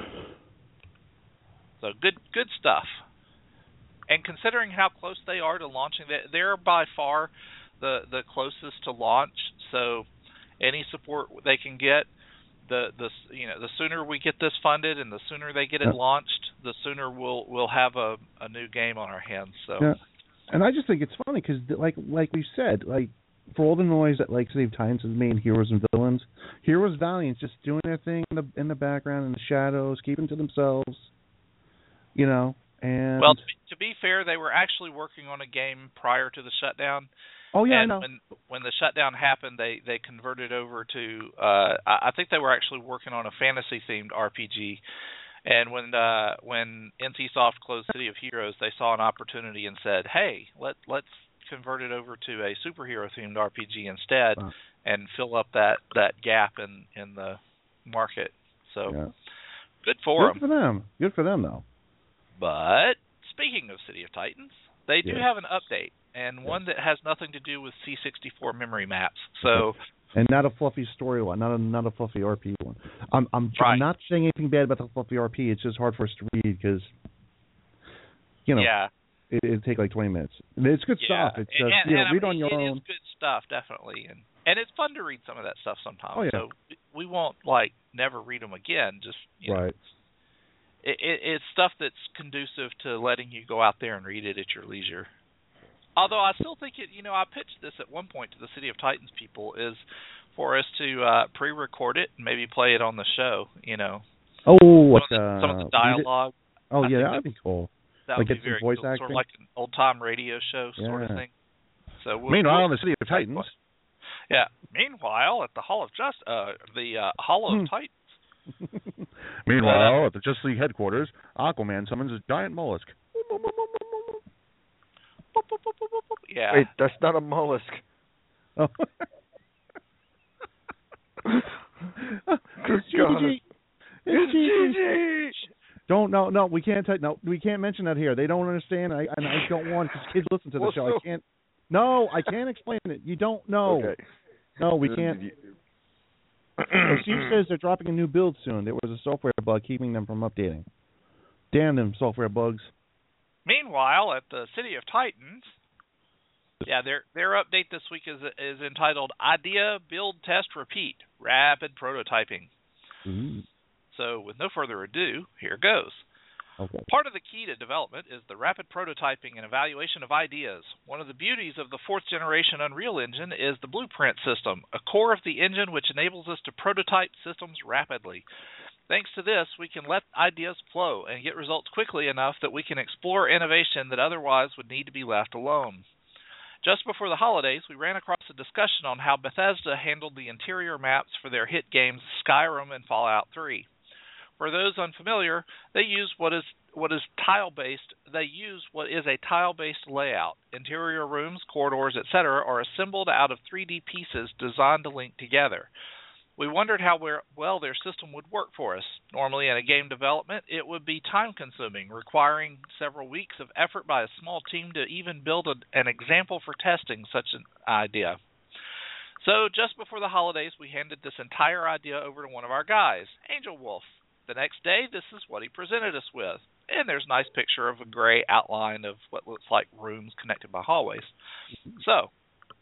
So good, good stuff. And considering how close they are to launching, they're by far the the closest to launch. So any support they can get, the the you know the sooner we get this funded and the sooner they get it yeah. launched, the sooner we'll we'll have a, a new game on our hands. So, yeah. And I just think it's funny because, like like we said, like for all the noise that like City of Titans has made heroes and villains, Heroes Valiant's just doing their thing in the in the background in the shadows, keeping to themselves. You know, and well, to be, to be fair, they were actually working on a game prior to the shutdown. Oh yeah, and I know. when when the shutdown happened, they, they converted over to uh, I think they were actually working on a fantasy themed R P G. And when uh, when NCSoft closed City of Heroes, they saw an opportunity and said, "Hey, let let's convert it over to a superhero themed R P G instead, wow. and fill up that, that gap in, in the market." So yeah. good for good them. Good for them. Good for them, though. But speaking of City of Titans, they do yes. have an update, and yes. one that has nothing to do with C sixty-four memory maps. So, and not a fluffy story one, not a not a fluffy R P one. I'm I'm, right. I'm not saying anything bad about the fluffy R P. It's just hard for us to read because, you know, yeah. it it'd take like twenty minutes. I mean, it's good yeah. stuff. It's just and, you know, and, read I on mean, your it own. It is good stuff, definitely, and and it's fun to read some of that stuff sometimes. Oh, yeah. So we won't like never read them again. Just you right. know, it, it, it's stuff that's conducive to letting you go out there and read it at your leisure. Although I still think it, you know, I pitched this at one point to the City of Titans people, is for us to uh, pre-record it and maybe play it on the show, you know. Oh, what some, of the, uh, some of the dialogue. Oh, I yeah, that'd be cool. That like would get be very some voice cool, acting. sort of like an old-time radio show sort yeah. of thing. So we'll, Meanwhile, we'll, in the City of Titans. Yeah. Meanwhile, at the Hall of Just, uh, the uh, Hall of Hmm. Titans. Meanwhile, uh, at the Justice League headquarters, Aquaman summons a giant mollusk. Yeah. Wait, that's not a mollusk. Oh. Good God. It's G G. Don't no no we can't t- no we can't mention that here. They don't understand. I and I don't want because kids listen to the well, show. so... I can't. No, I can't explain it. You don't know. Okay. No, we can't. So Steve says they're dropping a new build soon. There was a software bug keeping them from updating. Damn them software bugs. Meanwhile, at the City of Titans, yeah, their their update this week is is entitled Idea, Build, Test, Repeat, Rapid Prototyping. Mm-hmm. So, with no further ado, here goes. Okay. Part of the key to development is the rapid prototyping and evaluation of ideas. One of the beauties of the fourth generation Unreal Engine is the blueprint system, a core of the engine which enables us to prototype systems rapidly. Thanks to this, we can let ideas flow and get results quickly enough that we can explore innovation that otherwise would need to be left alone. Just before the holidays, we ran across a discussion on how Bethesda handled the interior maps for their hit games Skyrim and Fallout three. For those unfamiliar, they use what is what is tile-based. They use what is a tile-based layout. Interior rooms, corridors, et cetera are assembled out of three D pieces designed to link together. We wondered how well their system would work for us. Normally in a game development, it would be time-consuming, requiring several weeks of effort by a small team to even build a, an example for testing such an idea. So just before the holidays, we handed this entire idea over to one of our guys, Angel Wolf. The next day, this is what he presented us with. And there's a nice picture of a gray outline of what looks like rooms connected by hallways. So,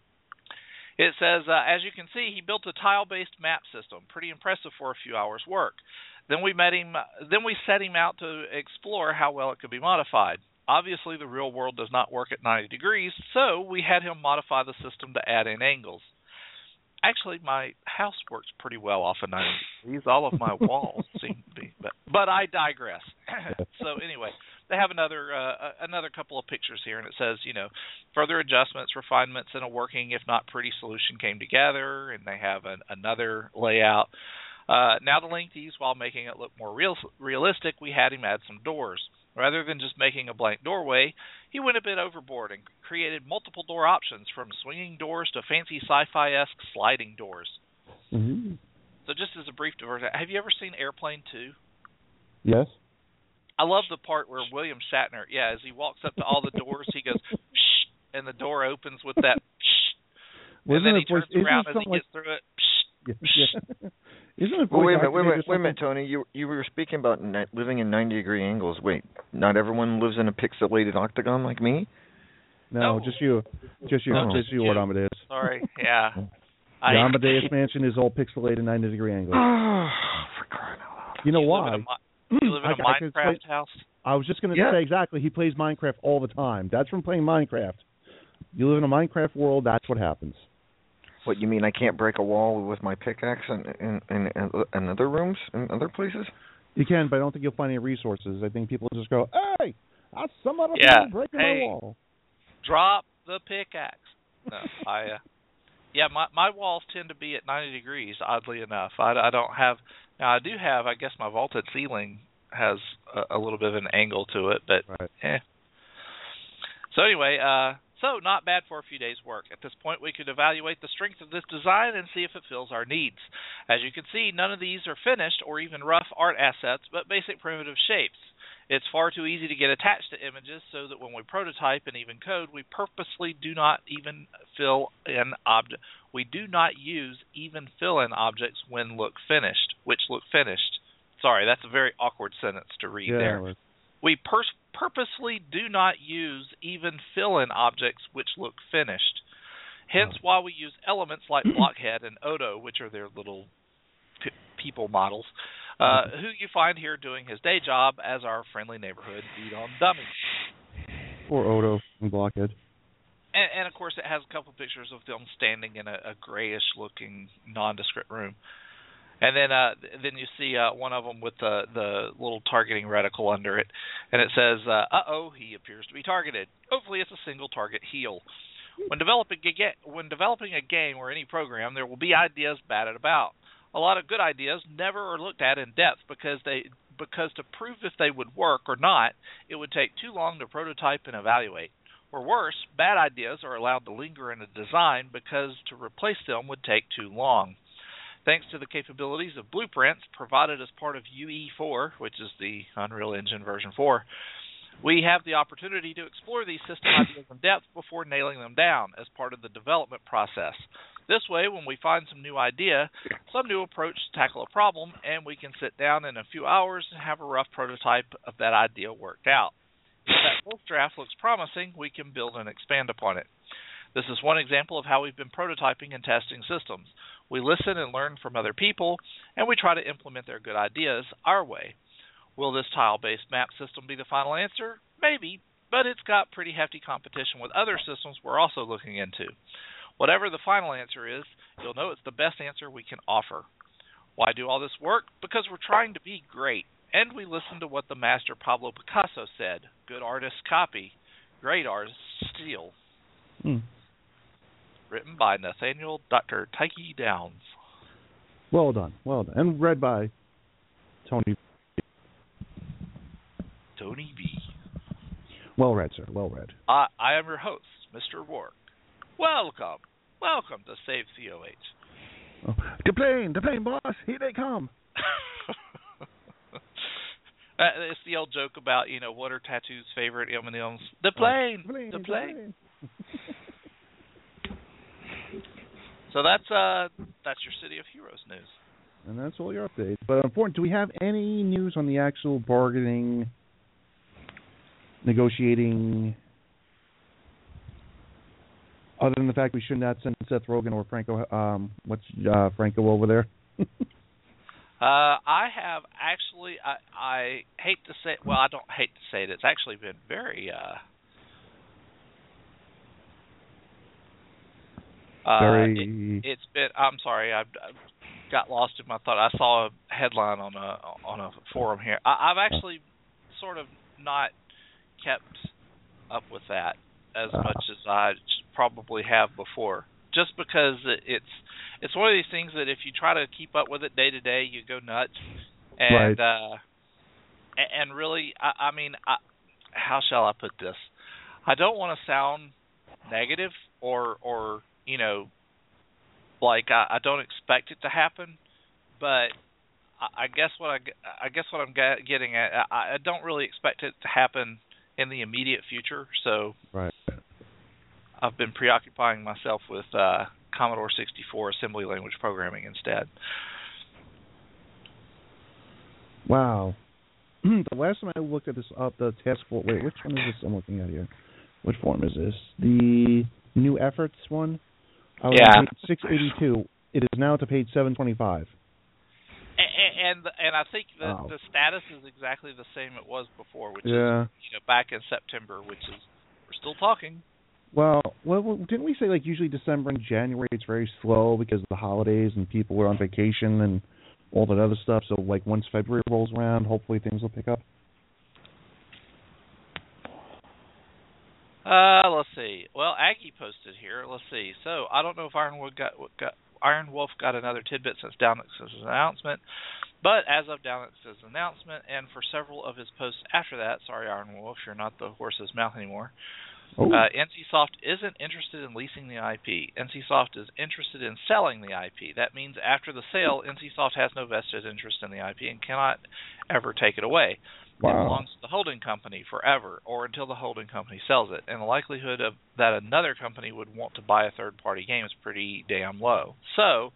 it says, uh, as you can see, he built a tile-based map system. Pretty impressive for a few hours' work. Then we met him. Then we set him out to explore how well it could be modified. Obviously, the real world does not work at ninety degrees, so we had him modify the system to add in angles. actually, my house works pretty well off of ninety degrees. All of my walls seem to be, but but I digress. So anyway, they have another uh, another couple of pictures here, and it says, you know, further adjustments, refinements, and a working, if not pretty, solution came together, and they have an, another layout. Uh, now to length ease, while making it look more real, realistic, we had him add some doors. Rather than just making a blank doorway, he went a bit overboard and created multiple door options, from swinging doors to fancy sci-fi-esque sliding doors. Mm-hmm. So just as a brief diversion, have you ever seen Airplane two? Yes. I love the part where William Shatner, yeah, as he walks up to all the doors, he goes, shh, and the door opens with that, shh. And then he turns voice, around as he gets like, through it, shh, yeah, yeah. Isn't it well, wait a minute, wait a minute, wait a minute, Tony. You you were speaking about ni- living in ninety degree angles. Wait, not everyone lives in a pixelated octagon like me? No, no. just you. Just you. No, just, just you, Lord Amadeus. Sorry, yeah. The I, Amadeus Mansion is all pixelated ninety degree angles. For crying out loud. You know you why? Live a, you live in a I, Minecraft I house? I was just going to yeah. say exactly. He plays Minecraft all the time. That's from playing Minecraft. You live in a Minecraft world, that's what happens. What, you mean I can't break a wall with my pickaxe in, in, in, in other rooms, in other places? You can, but I don't think you'll find any resources. I think people just go, hey, that's some other yeah. people breaking hey, my wall. Drop the pickaxe. No, I, uh, yeah, my my walls tend to be at ninety degrees, oddly enough. I, I don't have, now I do have, I guess my vaulted ceiling has a, a little bit of an angle to it, but right. eh. So anyway, uh, So, not bad for a few days' work. At this point, we could evaluate the strength of this design and see if it fills our needs. As you can see, none of these are finished or even rough art assets, but basic primitive shapes. It's far too easy to get attached to images, so that when we prototype and even code, we purposely do not even fill in object. We do not use even fill-in objects when look finished, which look finished. Sorry, that's a very awkward sentence to read yeah, there. Was... We pers- purposely do not use even fill-in objects which look finished. Hence oh. why we use elements like Blockhead and Odo, which are their little p- people models, uh, who you find here doing his day job as our friendly neighborhood beat-on dummy. Poor Odo and Blockhead. And, and, of course, it has a couple pictures of them standing in a, a grayish-looking, nondescript room. And then uh, then you see uh, one of them with the, the little targeting reticle under it. And it says, uh, uh-oh, he appears to be targeted. Hopefully it's a single-target heal. When developing, a ga- when developing a game or any program, there will be ideas batted about. A lot of good ideas never are looked at in depth because they because to prove if they would work or not, it would take too long to prototype and evaluate. Or worse, bad ideas are allowed to linger in a design because to replace them would take too long. Thanks to the capabilities of blueprints provided as part of U E four, which is the Unreal Engine version four, we have the opportunity to explore these system ideas in depth before nailing them down as part of the development process. This way, when we find some new idea, some new approach to tackle a problem, and we can sit down in a few hours and have a rough prototype of that idea worked out. If that first draft looks promising, we can build and expand upon it. This is one example of how we've been prototyping and testing systems. We listen and learn from other people, and we try to implement their good ideas our way. Will this tile-based map system be the final answer? Maybe, but it's got pretty hefty competition with other systems we're also looking into. Whatever the final answer is, you'll know it's the best answer we can offer. Why do all this work? Because we're trying to be great, and we listen to what the master Pablo Picasso said. Good artists copy, great artists steal. Hmm. Written by Nathaniel Doctor Tyke Downs. Well done, well done. And read by Tony. Tony V. Well read, sir, well read. I, I am your host, Mister Rourke. Welcome, welcome to Save C O H. Oh, the plane, the plane, boss, here they come. uh, it's the old joke about, you know, what are Tattoo's favorite M and M's? The plane, oh, plane the the plane. plane. So that's uh that's your City of Heroes news. And that's all your updates. But important, do we have any news on the actual bargaining, negotiating, other than the fact we should not send Seth Rogen or Franco, um, what's uh, Franco over there? uh, I have actually, I, I hate to say, well, I don't hate to say it. It's actually been very. Uh, Uh, Very. it, it's been. I'm sorry. I, I got lost in my thought. I saw a headline on a on a forum here. I, I've actually sort of not kept up with that as Uh. much as I probably have before. Just because it, it's it's one of these things that if you try to keep up with it day to day, you go nuts. And Right. uh, and really, I, I mean, I, how shall I put this? I don't want to sound negative or or you know, like I, I don't expect it to happen, but I, I guess what I, I guess what I'm getting at, I, I don't really expect it to happen in the immediate future. So right. I've been preoccupying myself with uh, Commodore sixty-four assembly language programming instead. Wow. The last time I looked at this up, the task force. Wait, which one is this I'm looking at here? Which form is this? The new efforts one? I was Yeah. on page six eighty-two. It is now to page seven twenty-five. And and, and I think the, wow. the status is exactly the same it was before, which yeah. is you know, back in September, which is we're still talking. Well, well, didn't we say like usually December and January it's very slow because of the holidays and people were on vacation and all that other stuff. So like once February rolls around, hopefully things will pick up. Uh, let's see. Well, Aggie posted here. Let's see. So I don't know if Ironwood got, got Iron Wolf got another tidbit since Downix's announcement, but as of Downix's announcement and for several of his posts after that, sorry Iron Wolf, you're not the horse's mouth anymore. Oh. Uh, NCSoft isn't interested in leasing the I P. NCSoft is interested in selling the I P. That means after the sale, NCSoft has no vested interest in the I P and cannot ever take it away. Wow. It belongs to the holding company forever or until the holding company sells it. And the likelihood of that another company would want to buy a third-party game is pretty damn low. So,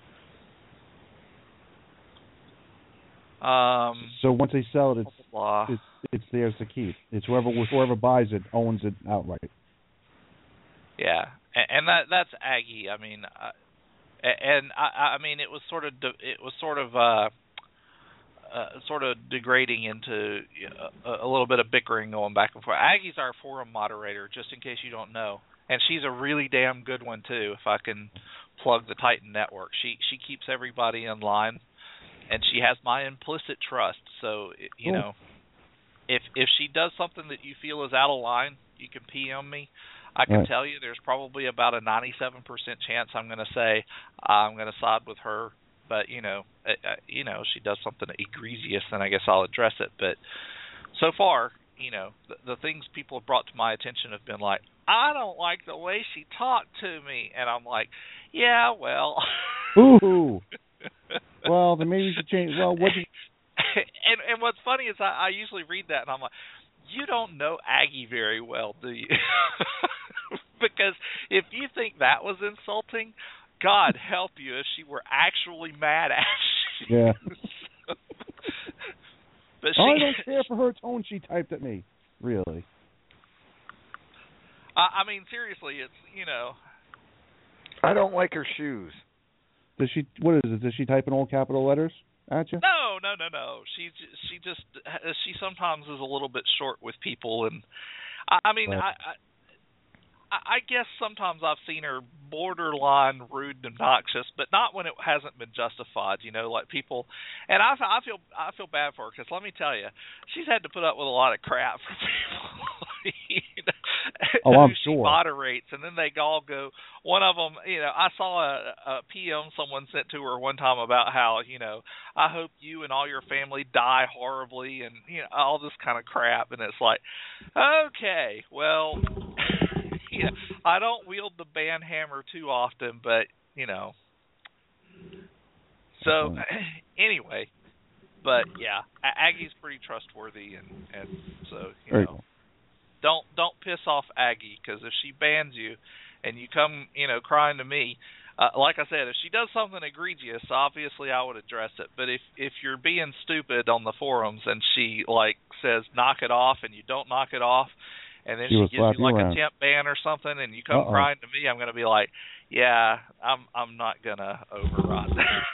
um, so once they sell it, it's, blah, blah. it's it's theirs to keep. It's whoever whoever buys it owns it outright. Yeah, and, and that that's Aggie. I mean, uh, and I, I mean it was sort of it was sort of uh, uh, sort of degrading into a, a little bit of bickering going back and forth. Aggie's our forum moderator, just in case you don't know, and she's a really damn good one too. If I can plug the Titan Network, she she keeps everybody in line, and she has my implicit trust. So you cool. know. If if she does something that you feel is out of line, you can P M me. I can right. tell you there's probably about a ninety-seven percent chance I'm going to say I'm going to side with her. But, you know, uh, you know, she does something egregious, then I guess I'll address it. But so far, you know, the, the things people have brought to my attention have been like, I don't like the way she talked to me. And I'm like, yeah, well. Ooh. Well, then maybe you should change. Well, what you... And and what's funny is I, I usually read that and I'm like, you don't know Aggie very well, do you? Because if you think that was insulting, God help you if she were actually mad at you. Yeah. So, but she, I don't care for her tone she typed at me. Really. I, I mean, seriously, it's, you know. I don't like her shoes. Does she? What is it? Does she type in all capital letters at you? No, no, no, no. She she just she sometimes is a little bit short with people, and I, I mean, right. I, I I guess sometimes I've seen her borderline rude and obnoxious, but not when it hasn't been justified. You know, like people, and I I feel I feel bad for her because let me tell you, she's had to put up with a lot of crap from people. You know, oh, I'm she sure. moderates, and then they all go. One of them, you know, I saw a, a P M someone sent to her one time about how, you know, I hope you and all your family die horribly, and you know, all this kind of crap, and it's like, okay, well. Yeah, I don't wield the band hammer too often, but you know. So anyway, but yeah, Aggie's pretty trustworthy, and and so you Very know, cool. don't don't piss off Aggie, because if she bans you, and you come you know crying to me, uh, like I said, if she does something egregious, obviously I would address it. But if if you're being stupid on the forums and she like says knock it off, and you don't knock it off. And then she, she gives you like you a temp ban or something, and you come Uh-oh. crying to me. I'm going to be like, "Yeah, I'm I'm not going to override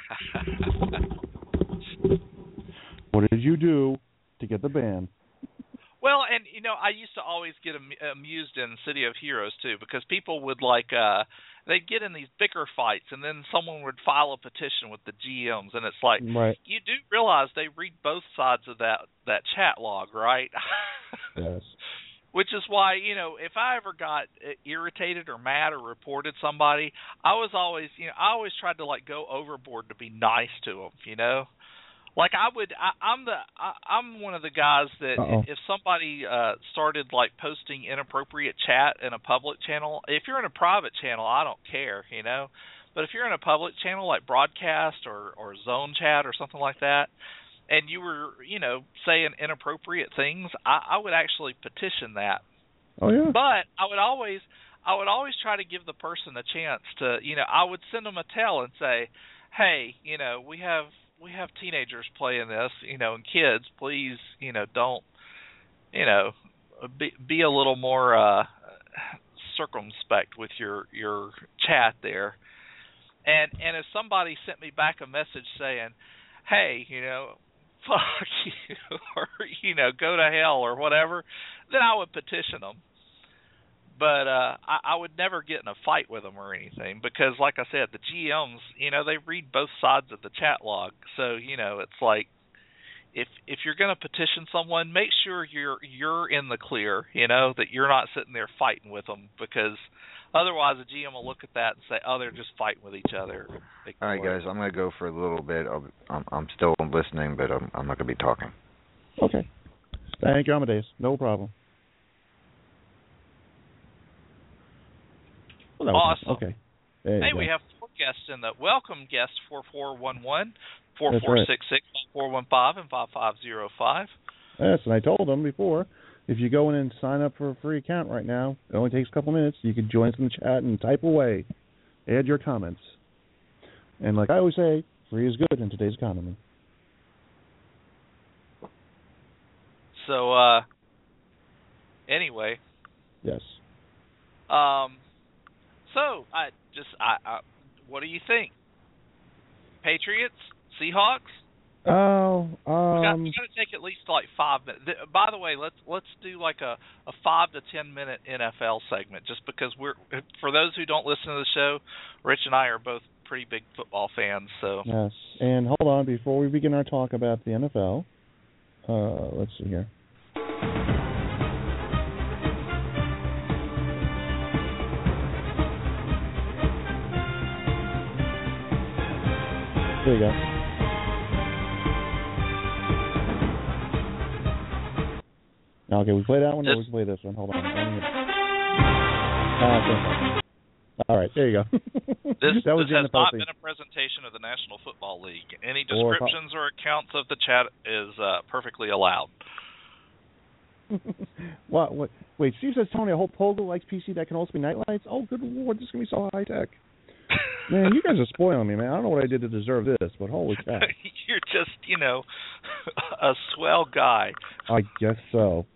that." What did you do to get the ban? Well, and you know, I used to always get am- amused in City of Heroes too, because people would like uh, they'd get in these bicker fights, and then someone would file a petition with the G Ms, and it's like, right. you do realize they read both sides of that that chat log, right? Yes. Which is why, you know, if I ever got irritated or mad or reported somebody, I was always, you know, I always tried to like go overboard to be nice to them, you know. Like I would, I, I'm the, I, I'm one of the guys that Uh-oh. if somebody uh, started like posting inappropriate chat in a public channel, if you're in a private channel, I don't care, you know. But if you're in a public channel like broadcast or or zone chat or something like that, and you were, you know, saying inappropriate things, I, I would actually petition that. Oh yeah. But I would always, I would always try to give the person a chance to, you know, I would send them a tell and say, hey, you know, we have we have teenagers playing this, you know, and kids, please, you know, don't, you know, be be a little more uh, circumspect with your your chat there. And and if somebody sent me back a message saying, hey, you know, fuck you, or, you know, go to hell or whatever, then I would petition them. But uh, I, I would never get in a fight with them or anything because, like I said, the G Ms, you know, they read both sides of the chat log. So, you know, it's like if if you're going to petition someone, make sure you're you're in the clear, you know, that you're not sitting there fighting with them because otherwise the G M will look at that and say, oh, they're just fighting with each other. All right, guys, I'm going to go for a little bit. I'll, I'm, I'm still listening, but I'm, I'm not going to be talking. Okay. Thank you, Amadeus. No problem. Well, awesome. Okay. There hey, you we go. have four guests in the welcome guest four four one one, four That's four right. six six, four one five, and five five zero five. Yes, and I told them before, if you go in and sign up for a free account right now, it only takes a couple minutes. You can join us in the chat and type away. Add your comments. And like I always say, free is good in today's economy. So, uh, anyway. Yes. Um, so, I just, I, I, what do you think? Patriots? Seahawks? Oh, um... We got, we got to take at least like five minutes. By the way, let's let's do like a, a five to ten minute N F L segment, just because we're, for those who don't listen to the show, Rich and I are both pretty big football fans. So yes, and hold on, before we begin our talk about the N F L, uh, let's see here. There you go. Okay, we play that one, or we play this one? Hold on. Uh, okay. All right, there you go. This, that was this has not thing. been a presentation of the National Football League. Any descriptions or, or accounts of the chat is uh, perfectly allowed. what, what? Wait, Steve says, Tony, I hope Pogo likes P C that can also be nightlights. Oh, good lord, this is going to be so high-tech. Man, you guys are spoiling me, man. I don't know what I did to deserve this, but holy cow. You're just, you know, a swell guy. I guess so.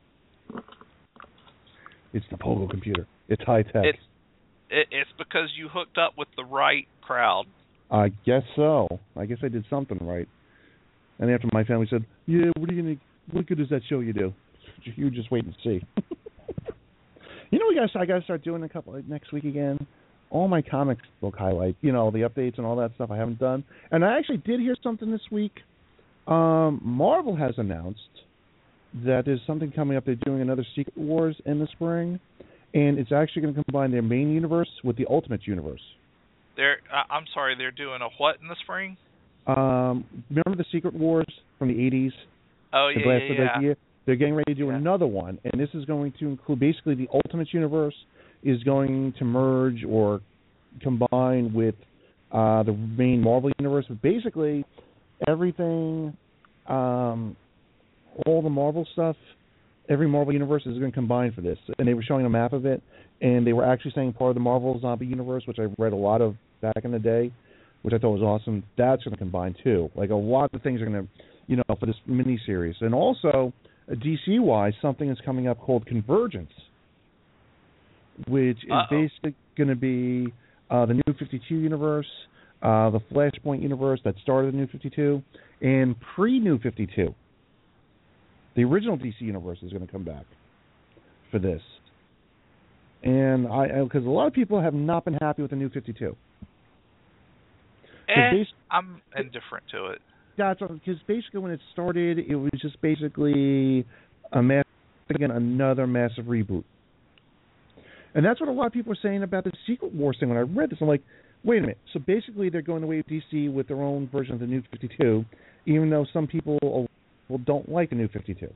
It's the Pogo computer. It's high-tech. It's, it, it's because you hooked up with the right crowd. I guess so. I guess I did something right. And after my family said, yeah, what are you gonna, what good does that show you do? You just wait and see. You know, we got I got to start doing a couple like, next week again. All my comic book highlights, you know, the updates and all that stuff I haven't done. And I actually did hear something this week. Um, Marvel has announced that there's something coming up. They're doing another Secret Wars in the spring, and it's actually going to combine their main universe with the Ultimate Universe. They're, uh, I'm sorry, they're doing a what in the spring? Um, remember the Secret Wars from the eighties? Oh, the yeah, Blast yeah, of yeah. Year? They're getting ready to do yeah. another one, and this is going to include basically the Ultimate Universe is going to merge or combine with uh, the main Marvel Universe. But basically, everything, um, all the Marvel stuff, every Marvel Universe is going to combine for this. And they were showing a map of it, and they were actually saying part of the Marvel Zombie Universe, which I read a lot of back in the day, which I thought was awesome. That's going to combine too. Like a lot of things are going to, you know, for this miniseries. And also, D C-wise, something is coming up called Convergence, which is Uh-oh. basically going to be uh, the New fifty-two universe, uh, the Flashpoint universe that started the New fifty-two, and pre-New fifty-two. The original D C universe is going to come back for this. and I because a lot of people have not been happy with the New fifty-two. Eh, I'm indifferent to it. That's because basically when it started, it was just basically a mass, again another massive reboot, and that's what a lot of people are saying about the Secret Wars thing. When I read this, I'm like, wait a minute. So basically, they're going away with D C with their own version of the New fifty-two, even though some people don't like the New fifty-two.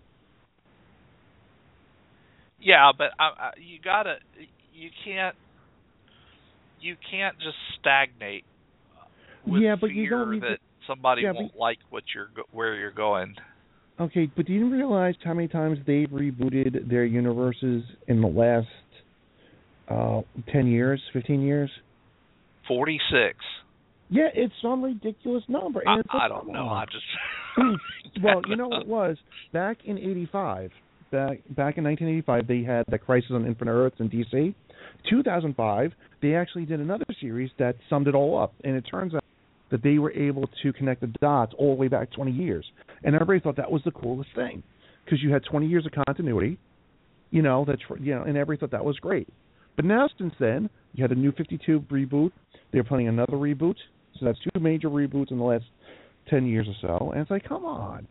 Yeah, but I, I, you gotta, you can't, you can't just stagnate with yeah, but fear you don't need that to, somebody yeah, won't but, like what you're where you're going. Okay, but do you realize how many times they've rebooted their universes in the last uh, ten years, fifteen years? Forty-six. Yeah, it's some ridiculous number. And I, it's like, I don't know. I just. Well, you know what it was back in eighty-five. Back back in nineteen eighty-five, they had the Crisis on Infinite Earths in D C. two thousand five, they actually did another series that summed it all up, and it turns out that they were able to connect the dots all the way back twenty years, and everybody thought that was the coolest thing because you had twenty years of continuity, you know, that's you know, and everybody thought that was great. But now since then, you had a New fifty-two reboot. They're planning another reboot, so that's two major reboots in the last ten years or so, and it's like, come on.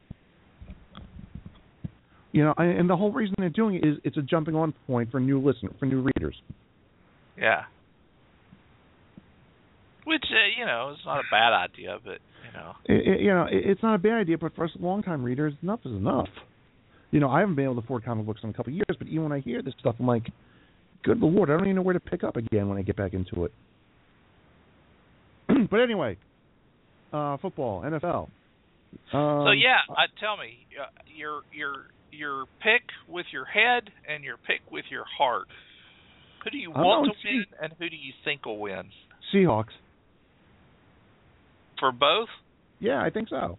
You know, and the whole reason they're doing it is it's a jumping on point for new listeners, for new readers. Yeah. Which, uh, you know, is not a bad idea, but, you know. It, it, you know, it, it's not a bad idea, but for us long-time readers, enough is enough. You know, I haven't been able to afford comic books in a couple of years, but even when I hear this stuff, I'm like, good Lord, I don't even know where to pick up again when I get back into it. But anyway, uh, football, N F L. Um, so, yeah, uh, tell me, uh, your your your pick with your head and your pick with your heart. Who do you I'm want to see- win, and who do you think will win? Seahawks. For both? Yeah, I think so.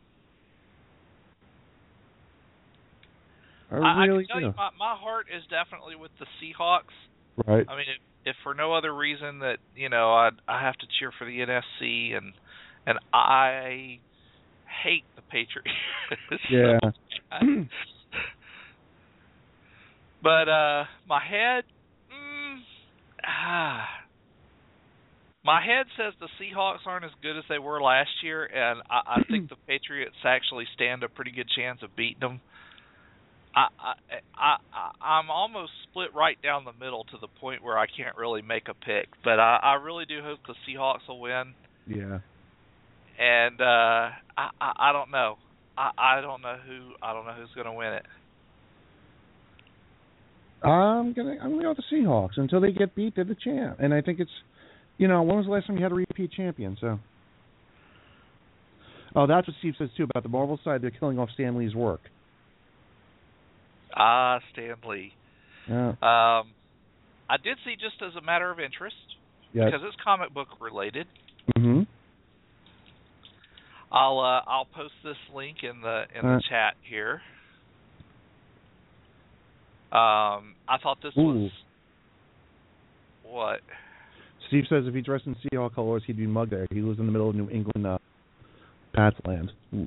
I, I, really I can tell do. you, my, my heart is definitely with the Seahawks. Right. I mean, if, if for no other reason that, you know, I I have to cheer for the N F C, and and I hate the Patriots. Yeah. So, but uh, my head, mm, ah, my head says the Seahawks aren't as good as they were last year, and I, I think the Patriots actually stand a pretty good chance of beating them. I, I, I, I'm almost split right down the middle to the point where I can't really make a pick, but I, I really do hope the Seahawks will win. Yeah. And uh, I, I, I don't know. I, I don't know who. I don't know who's going to win it. I'm gonna I'm gonna go with the Seahawks until they get beat. They're the champ, and I think it's, you know, when was the last time you had a repeat champion? So. Oh, that's what Steve says too about the Marvel side. They're killing off Stan Lee's work. Ah, Stan Lee. Yeah. Um, I did see, just as a matter of interest, Yes. because it's comic book related. Mm-hmm. I'll uh, I'll post this link in the in the Uh, chat here. Um, I thought this Ooh. was what? Steve says if he dressed in Seahawk colors, he'd be mugged there. He lives in the middle of New England, uh, Pats land. Ooh.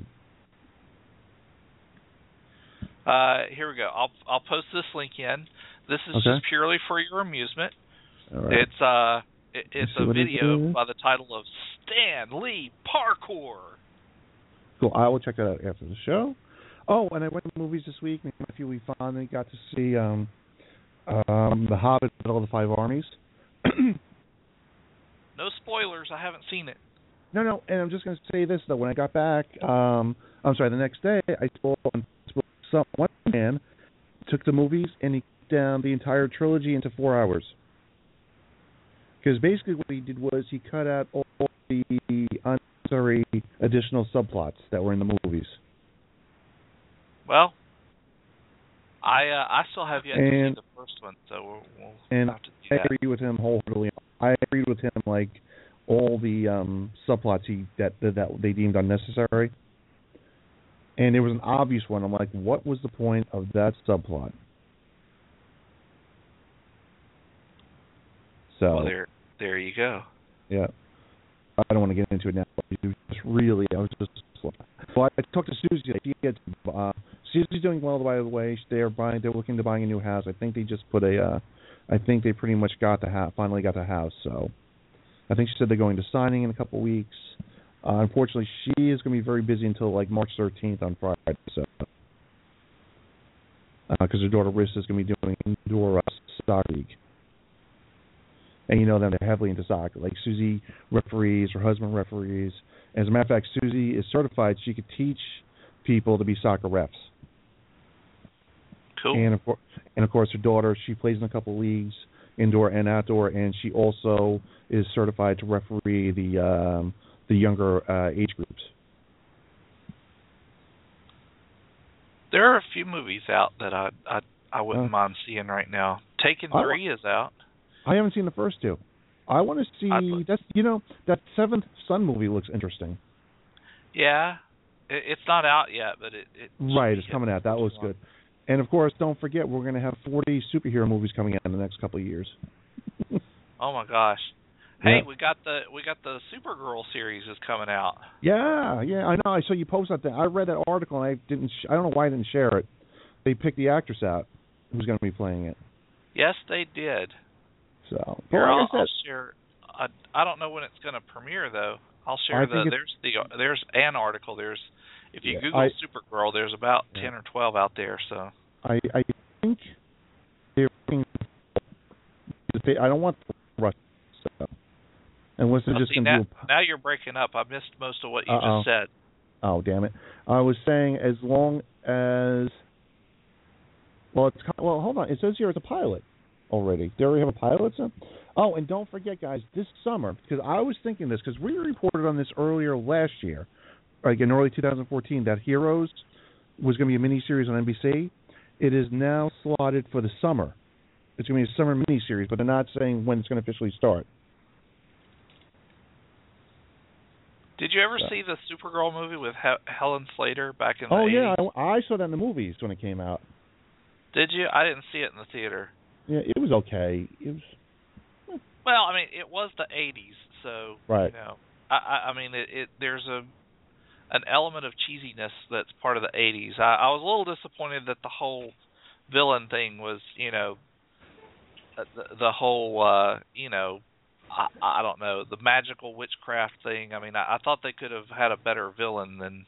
Uh, here we go. I'll I'll post this link in. This is Okay. just purely for your amusement. All right. It's uh it, it's see a what it video is. by the title of Stan Lee Parkour. Cool. I will check that out after the show. Oh, and I went to the movies this week. Me and my few we finally got to see um, um, The Hobbit: Battle of the Five Armies. No spoilers. I haven't seen it. No, no, and I'm just going to say this, though. When I got back, um, I'm sorry, the next day, I spoke on some one man took the movies and he cut down the entire trilogy into four hours. Because basically what he did was he cut out all the unnecessary additional subplots that were in the movies. Well, I uh, I still have yet to And- see the first one, so we'll, we'll And have to do I that. agree with him wholeheartedly. I agreed with him, like, all the um, subplots he that, that that they deemed unnecessary. And there was an obvious one. I'm like, what was the point of that subplot? So, Well, there there you go. yeah. I don't want to get into it now. It was just really, I was just. Well, I talked to Susie. She had, uh, Susie's doing well, by the way. They're buying. They're looking to buying a new house. I think they just put a uh, I think they pretty much got the house, finally got the house. So I think she said they're going to signing in a couple of weeks. Uh, unfortunately, she is going to be very busy until like March thirteenth on Friday. So because uh, her daughter Rissa is going to be doing indoor uh, soccer league. And you know them, they're heavily into soccer. Like Susie referees, her husband referees. As a matter of fact, Susie is certified. She could teach people to be soccer refs. Cool. And of, course, and of course, her daughter, she plays in a couple of leagues, indoor and outdoor, and she also is certified to referee the um, the younger uh, age groups. There are a few movies out that I I, I wouldn't uh, mind seeing right now. Taken three is out. I haven't seen the first two. I want to see that's you know that Seventh Son movie looks interesting. Yeah, it, it's not out yet, but it, it right, it's coming out. That looks good. And of course, don't forget we're going to have forty superhero movies coming out in the next couple of years. Oh my gosh! Hey, yeah. we got the we got the Supergirl series is coming out. Yeah, yeah, I know. I saw you post that thing. I read that article and I didn't. Sh- I don't know why I didn't share it. They picked the actress out who's going to be playing it. Yes, they did. So, Here, like I'll, I said, I'll share. I, I don't know when it's going to premiere though. I'll share I the think there's the there's an article. There's if you yeah, Google I, Supergirl, there's about yeah. ten or twelve out there. So I I think they're. They, I don't want to rush stuff. Unless they're oh, just see, going to now, do. A, now you're breaking up. I missed most of what you Uh-oh. just said. Oh damn it! I was saying as long as. Well, it's well. Hold on. It says here it's a pilot already. They already have a pilot. So? Oh, and don't forget, guys, this summer, because I was thinking this, because we reported on this earlier last year, like in early two thousand fourteen, that Heroes was going to be a miniseries on N B C. It is now slotted for the summer. It's going to be a summer miniseries, but they're not saying when it's going to officially start. Did you ever so. see the Supergirl movie with he- Helen Slater back in the oh, eighties? Oh, yeah, I, I saw that in the movies when it came out. Did you? I didn't see it in the theater. Yeah, it was okay. It was... Well, I mean, it was the eighties, so right. you know, I, I, I mean, it, it there's a an element of cheesiness that's part of the eighties. I, I was a little disappointed that the whole villain thing was, you know, the, the whole, uh, you know, I, I don't know, the magical witchcraft thing. I mean, I, I thought they could have had a better villain than,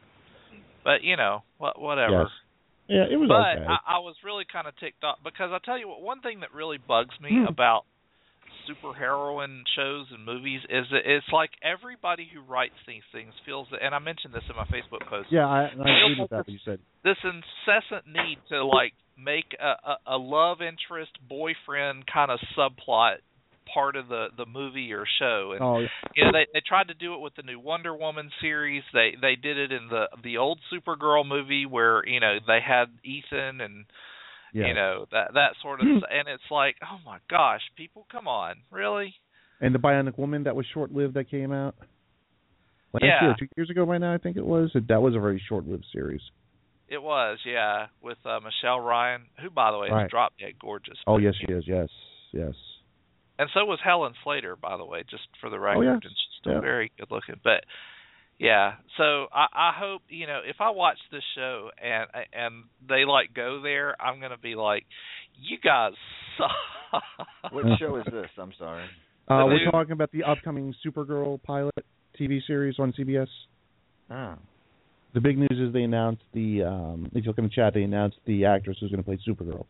but you know, what, whatever. Yes. Yeah, it was but okay. But I, I was really kind of ticked off because I'll tell you what, one thing that really bugs me about superheroine shows and movies is that it's like everybody who writes these things feels that, and I mentioned this in my Facebook post. Yeah, I, I agree with that. What you said. This incessant need to like make a, a, a love interest boyfriend kind of subplot part of the, the movie or show, and oh, yeah. you know they they tried to do it with the new Wonder Woman series. They they did it in the the old Supergirl movie where you know they had Ethan and. Yes. You know, that that sort of and it's like, oh my gosh, people, come on, really? And the Bionic Woman that was short-lived that came out last yeah. year, two years ago by now, I think it was. That was a very short-lived series. It was, yeah, with uh, Michelle Ryan, who, by the way, right. is drop-dead gorgeous. Oh, yes, she is, yes, yes. And so was Helen Slater, by the way, just for the record. Oh, yeah. And she's still yeah. very good-looking. But, yeah, so I, I hope, you know, if I watch this show and and they, like, go there, I'm going to be like, you guys suck. What show is this? I'm sorry. Uh, we're new... talking about the upcoming Supergirl pilot T V series on C B S. Oh. The big news is they announced the, um, if you look in the chat, they announced the actress who's going to play Supergirl.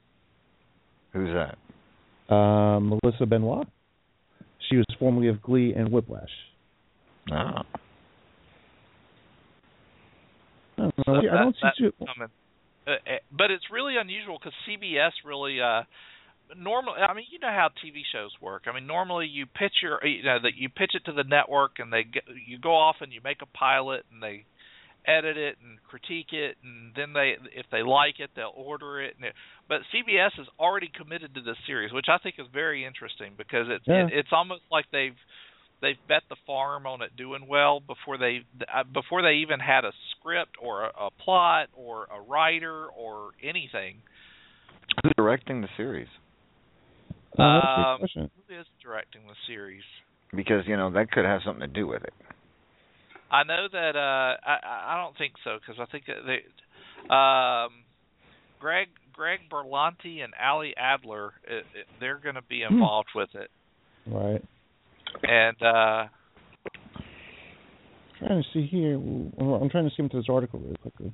Who's that? Um, Melissa Benoist. She was formerly of Glee and Whiplash. Oh. I don't, so know. that, I don't see you... uh, but it's really unusual because C B S really uh, normally. I mean, you know how T V shows work. I mean, normally you pitch your, you know, that you pitch it to the network, and they get, you go off and you make a pilot, and they edit it and critique it, and then they, if they like it, they'll order it. And it but C B S is already committed to this series, which I think is very interesting because it's yeah. it, it's almost like they've. They've bet the farm on it doing well before they before they even had a script or a, a plot or a writer or anything. Who's directing the series? Uh, um, who is directing the series? Because you know that could have something to do with it. I know that uh, I I don't think so because I think they um, Greg Greg Berlanti and Ali Adler, it, it, they're going to be involved with it. Right. And uh, I'm trying to see here. I'm trying to skim through this article really quickly.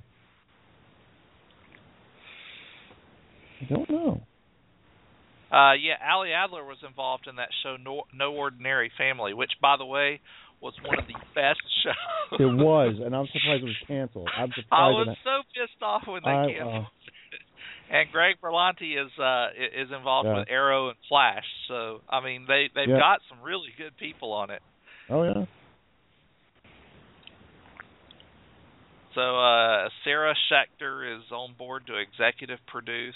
I don't know. Uh, yeah, Ali Adler was involved in that show, No, no Ordinary Family, which, by the way, was one of the best shows. It was, and I'm surprised it was canceled. I'm surprised. I was that so pissed off when they I, canceled uh, it. And Greg Berlanti is uh, is involved yeah. with Arrow and Flash, so I mean they they've yeah. got some really good people on it. Oh yeah. So uh, Sarah Schechter is on board to executive produce.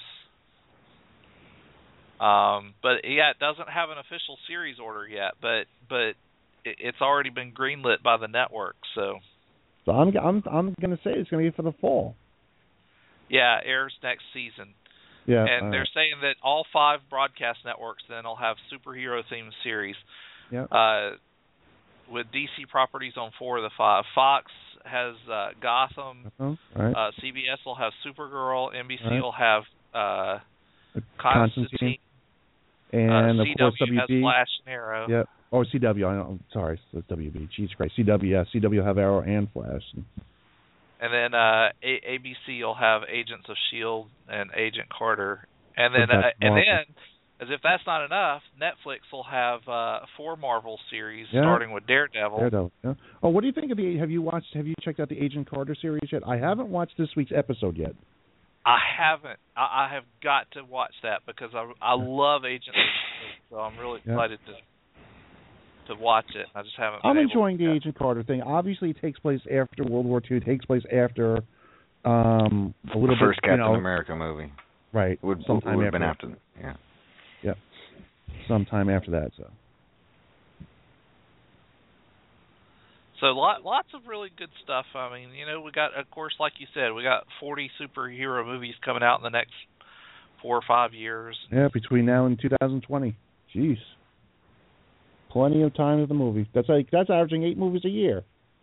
Um, but yeah, it doesn't have an official series order yet, but but it, it's already been greenlit by the network. So, so I'm I'm I'm gonna say it's gonna be for the fall. Yeah, airs next season. Yeah, and uh, they're saying that all five broadcast networks then will have superhero themed series. Yeah. Uh, with D C properties on four of the five. Fox has uh, Gotham. Uh-huh. Right. Uh, C B S will have Supergirl. N B C right. will have uh, Constantine. Constantine. And uh, of C W course W B. has Flash and Arrow. Yeah. Oh, C W. I know. I'm sorry, it's W B. Jesus Christ. C W. Yeah. C W have Arrow and Flash. And then uh, A- ABC will have Agents of S H I E L D and Agent Carter. And then, uh, and then, as if that's not enough, Netflix will have uh, four Marvel series yeah. starting with Daredevil. Daredevil. Yeah. Oh, what do you think of the? Have you watched? Have you checked out the Agent Carter series yet? I haven't watched this week's episode yet. I haven't. I, I have got to watch that because I I love Agents of S H I E L D, so I'm really excited yeah. to. to watch it. I just haven't been I'm able enjoying to the Agent Carter thing. Obviously, it takes place after World War Two. It takes place after um, a little the first bit, Captain you know, America movie. Right. Would sometime would after have been that. after. Yeah. Yeah. Sometime after that. So. So lot, lots of really good stuff. I mean, you know, we got, of course, like you said, we got forty superhero movies coming out in the next four or five years. Yeah, between now and two thousand twenty. Jeez. Plenty of time of the movie. That's like that's averaging eight movies a year.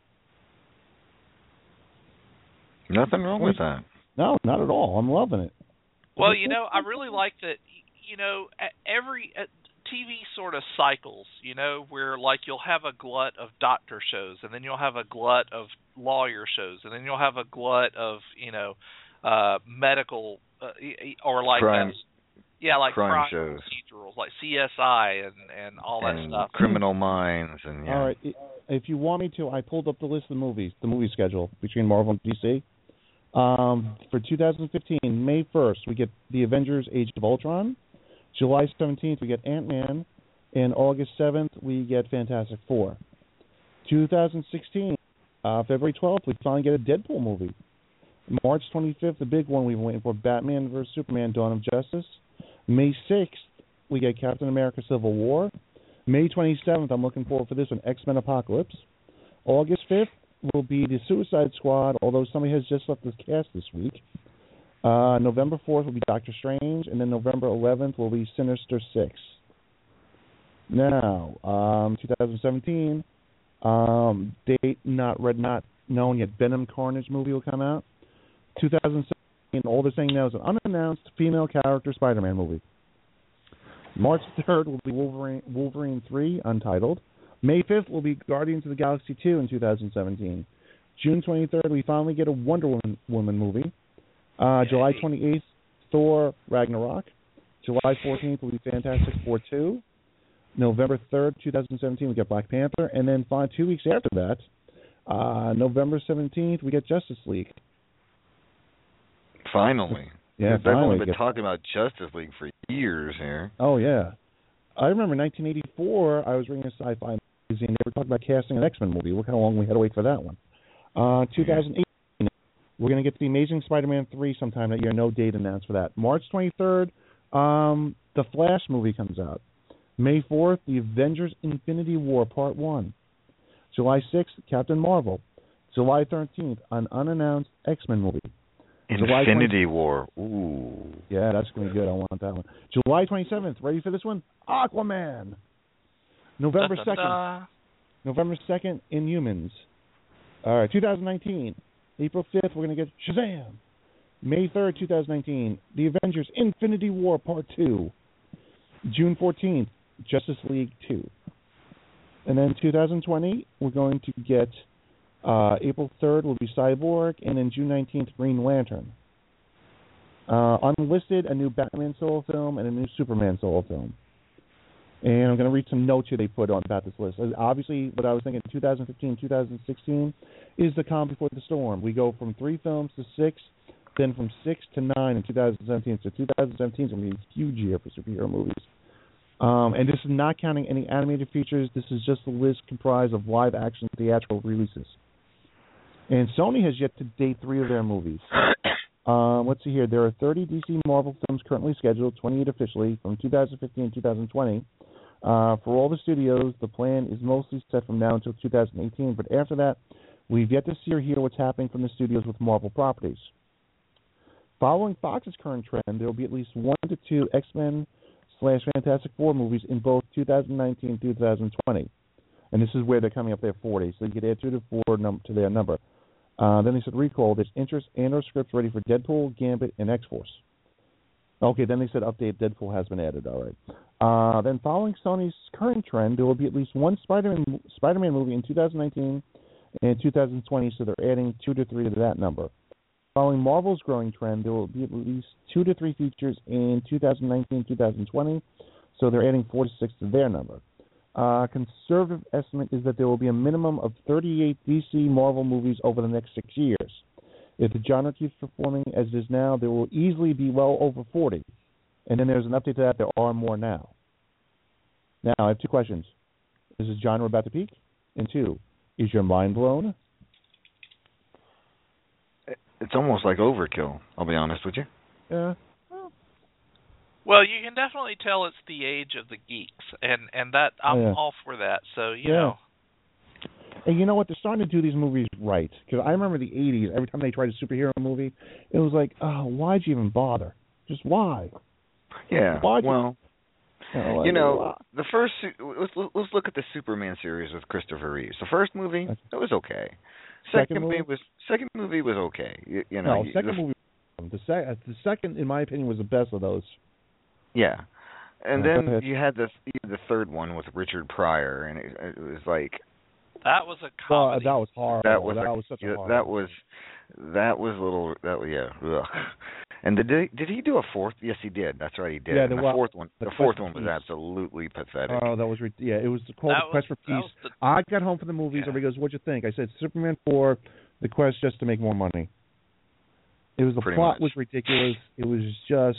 Nothing wrong with that. No, not at all. I'm loving it. Well, you know, I really like that. You know, every T V sort of cycles. You know, where like you'll have a glut of doctor shows, and then you'll have a glut of lawyer shows, and then you'll have a glut of you know, uh, medical uh, or like. Crime. Uh, Yeah, like crime, crime shows, procedurals, like C S I and, and all that and stuff. Criminal Minds, and yeah. All right, if you want me to, I pulled up the list of the movies, the movie schedule between Marvel and D C. Um, for two thousand fifteen, May first, we get The Avengers: Age of Ultron. July seventeenth, we get Ant-Man, and August seventh, we get Fantastic Four. two thousand sixteen, uh, February twelfth, we finally get a Deadpool movie. March twenty-fifth, the big one we've been waiting for, Batman versus Superman: Dawn of Justice. May sixth, we get Captain America Civil War. May twenty-seventh, I'm looking forward for this one, X-Men Apocalypse. August fifth will be The Suicide Squad, although somebody has just left the cast this week. Uh, November fourth will be Doctor Strange, and then November eleventh will be Sinister Six. Now, um, twenty seventeen, um, date not read, not known yet, Venom Carnage movie will come out. two thousand seventeen, all they're saying now is an unannounced female character Spider-Man movie. March third will be Wolverine, Wolverine three, untitled. May fifth will be Guardians of the Galaxy two in two thousand seventeen. June twenty-third, we finally get a Wonder Woman, Woman movie. Uh, July twenty-eighth, Thor Ragnarok. July fourteenth will be Fantastic Four two. November third, twenty seventeen, we get Black Panther. And then five, two weeks after that, uh, November seventeenth, we get Justice League. Finally. Yeah, Everyone's finally. been talking about Justice League for years here. Oh, yeah. I remember in nineteen eighty-four, I was reading a sci-fi magazine. They were talking about casting an X-Men movie. Look how long we had to wait for that one. Uh, two thousand eighteen, we're going to get The Amazing Spider-Man three sometime that year. No date announced for that. March twenty-third, um, the Flash movie comes out. May fourth, The Avengers Infinity War Part one. July sixth, Captain Marvel. July thirteenth, an unannounced X-Men movie. Infinity War. Ooh. Yeah, that's going to be good. I want that one. July twenty-seventh, ready for this one? Aquaman. November second. November second, Inhumans. All right, two thousand nineteen. April fifth, we're going to get Shazam. May third, twenty nineteen, The Avengers Infinity War Part two. June fourteenth, Justice League two. And then two thousand twenty, we're going to get uh, April third will be Cyborg, and then June nineteenth, Green Lantern. Uh, unlisted, a new Batman solo film and a new Superman solo film. And I'm going to read some notes here they put on about this list. Obviously, what I was thinking, twenty fifteen, twenty sixteen is the calm before the storm. We go from three films to six, then from six to nine in two thousand seventeen. So two thousand seventeen is going to be a huge year for superhero movies. Um, and this is not counting any animated features. This is just a list comprised of live-action theatrical releases. And Sony has yet to date three of their movies. Um, let's see here. There are thirty D C Marvel films currently scheduled, twenty-eight officially, from two thousand fifteen to two thousand twenty. Uh, for all the studios, the plan is mostly set from now until two thousand eighteen, but after that, we've yet to see or hear what's happening from the studios with Marvel properties. Following Fox's current trend, there will be at least one to two X-Men slash Fantastic Four movies in both two thousand nineteen and two thousand twenty. And this is where they're coming up their forty, so you could add two to four num- to their number. Uh, then they said recall, there's interest and or scripts ready for Deadpool, Gambit, and X-Force. Okay, then they said update, Deadpool has been added, all right. Uh, then following Sony's current trend, there will be at least one Spider-Man, Spider-Man movie in two thousand nineteen and two thousand twenty, so they're adding two to three to that number. Following Marvel's growing trend, there will be at least two to three features in two thousand nineteen, two thousand twenty, so they're adding four to six to their number. Uh, conservative estimate is that there will be a minimum of thirty-eight D C Marvel movies over the next six years. If the genre keeps performing as it is now, there will easily be well over forty. And then there's an update to that. There are more now. Now, I have two questions. Is the genre about to peak? And two, is your mind blown? It's almost like overkill, I'll be honest with you. Yeah. Well, you can definitely tell it's the age of the geeks, and, and that I'm yeah. all for that. So, you yeah. know. And you know what? They're starting to do these movies right. Because I remember the eighties, every time they tried a superhero movie, it was like, oh, why'd you even bother? Just why? Yeah, why'd well, you, you know, you know the first, let's, let's look at the Superman series with Christopher Reeves. The first movie, that was okay. Second, second movie was second movie was okay. You, you know, no, second the, movie, the, sec, the second, in my opinion, was the best of those. Yeah, and yeah, then you had the the third one with Richard Pryor, and it, it was like that was a comedy. Well, that was horrible. That was, that a, was such a horrible. That was that was a little that was yeah. Ugh. And did he, did he do a fourth? Yes, he did. That's right, he did. Yeah, and the well, fourth one, the, the fourth one was absolutely pathetic. Oh, that was yeah. It was called that The Quest was, for Peace. The, I got home from the movies. yeah. Everybody goes, "What'd you think?" I said, "Superman four, The Quest just to make more money." It was the Pretty plot much. was ridiculous. It was just,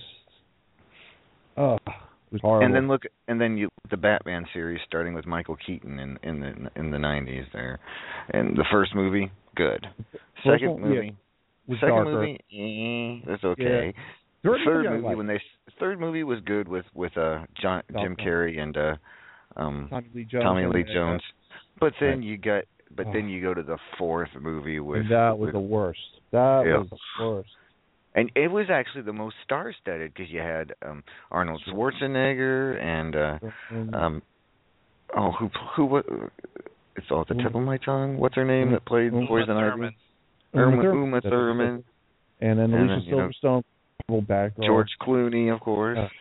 oh, it was horrible. And then look, and then you the Batman series starting with Michael Keaton in in the in the nineties there, and the first movie good, second one, movie, yeah, second darker. movie, eh, that's okay. Yeah. The third movie, movie like. when they third movie was good with with uh John, Jim Carrey and uh um Tommy Lee Jones. Tommy Lee yeah. Jones. But then right. you got but oh. then you go to the fourth movie with and that was with, the worst. That yeah. was the worst. And it was actually the most star-studded because you had um Arnold Schwarzenegger and uh um oh who who what it's all at the tip of my tongue. What's her name that played Uma Poison Thurman. Ivy? Uma, Uma Thurman. And then and Alicia then, Silverstone. Know, back George Clooney, of course. Uh,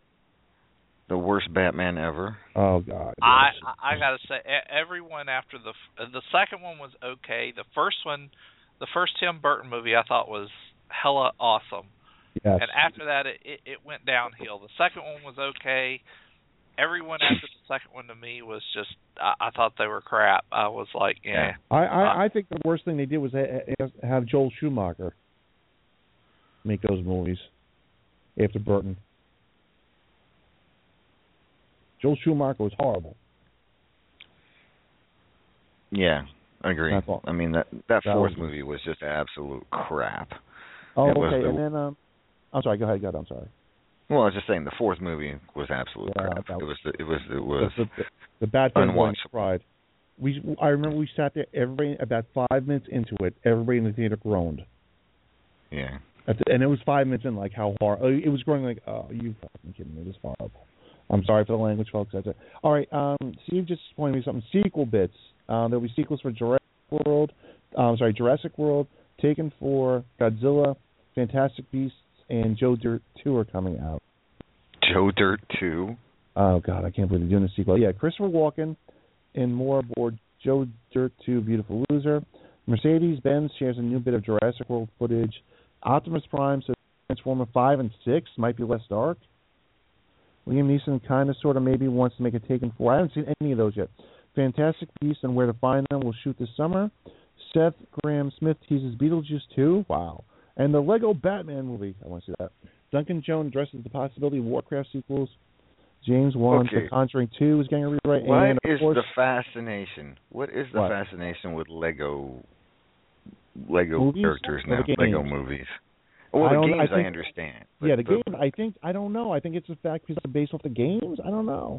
the worst Batman ever. Oh God! I I gotta say, everyone after the the second one was okay. The first one, the first Tim Burton movie, I thought was hella awesome. Yes. And after that, it, it it went downhill. The second one was okay. Everyone after the second one to me was just, I, I thought they were crap. I was like, yeah. I I, I think the worst thing they did was ha- have Joel Schumacher make those movies after Burton. Joel Schumacher was horrible. Yeah, I agree. I mean that that, that fourth was, movie was just absolute crap. Oh, it okay. The, and then um, I'm sorry. Go ahead. Go ahead. I'm sorry. Well, I was just saying the fourth movie was absolute yeah, crap. Was, it was the, it was it was the, the, the bad thing unwatchable. Cried. We I remember we sat there. Everybody about five minutes into it, everybody in the theater groaned. Yeah. At the, and it was five minutes in, like how hard it was growing. Like, oh, you fucking kidding me? This is horrible. I'm sorry for the language, folks. That's it. All right. Um, Steve just pointed me something. Sequel bits. Um, there'll be sequels for Jurassic World. Um, sorry, Jurassic World, Taken four, Godzilla, Fantastic Beasts and Joe Dirt two are coming out. Joe Dirt two? Oh, God, I can't believe they're doing a sequel. Yeah, Christopher Walken and more aboard Joe Dirt two Beautiful Loser. Mercedes-Benz shares a new bit of Jurassic World footage. Optimus Prime says Transformer five and six might be less dark. Liam Neeson kind of, sort of, maybe wants to make a Taken four. I haven't seen any of those yet. Fantastic Beasts and Where to Find Them will shoot this summer. Seth Graham-Smith teases Beetlejuice two. Wow. And the Lego Batman movie. I want to see that. Duncan Jones addresses the possibility of Warcraft sequels. James Wan's okay. The Conjuring two is getting a rewrite. What and, is course, the fascination? What is the what? fascination with Lego Lego movies? characters now? Lego movies. Well, I the games I, think, I understand. But, yeah, the but, game. I think I don't know. I think it's a fact because it's based off the games. I don't know.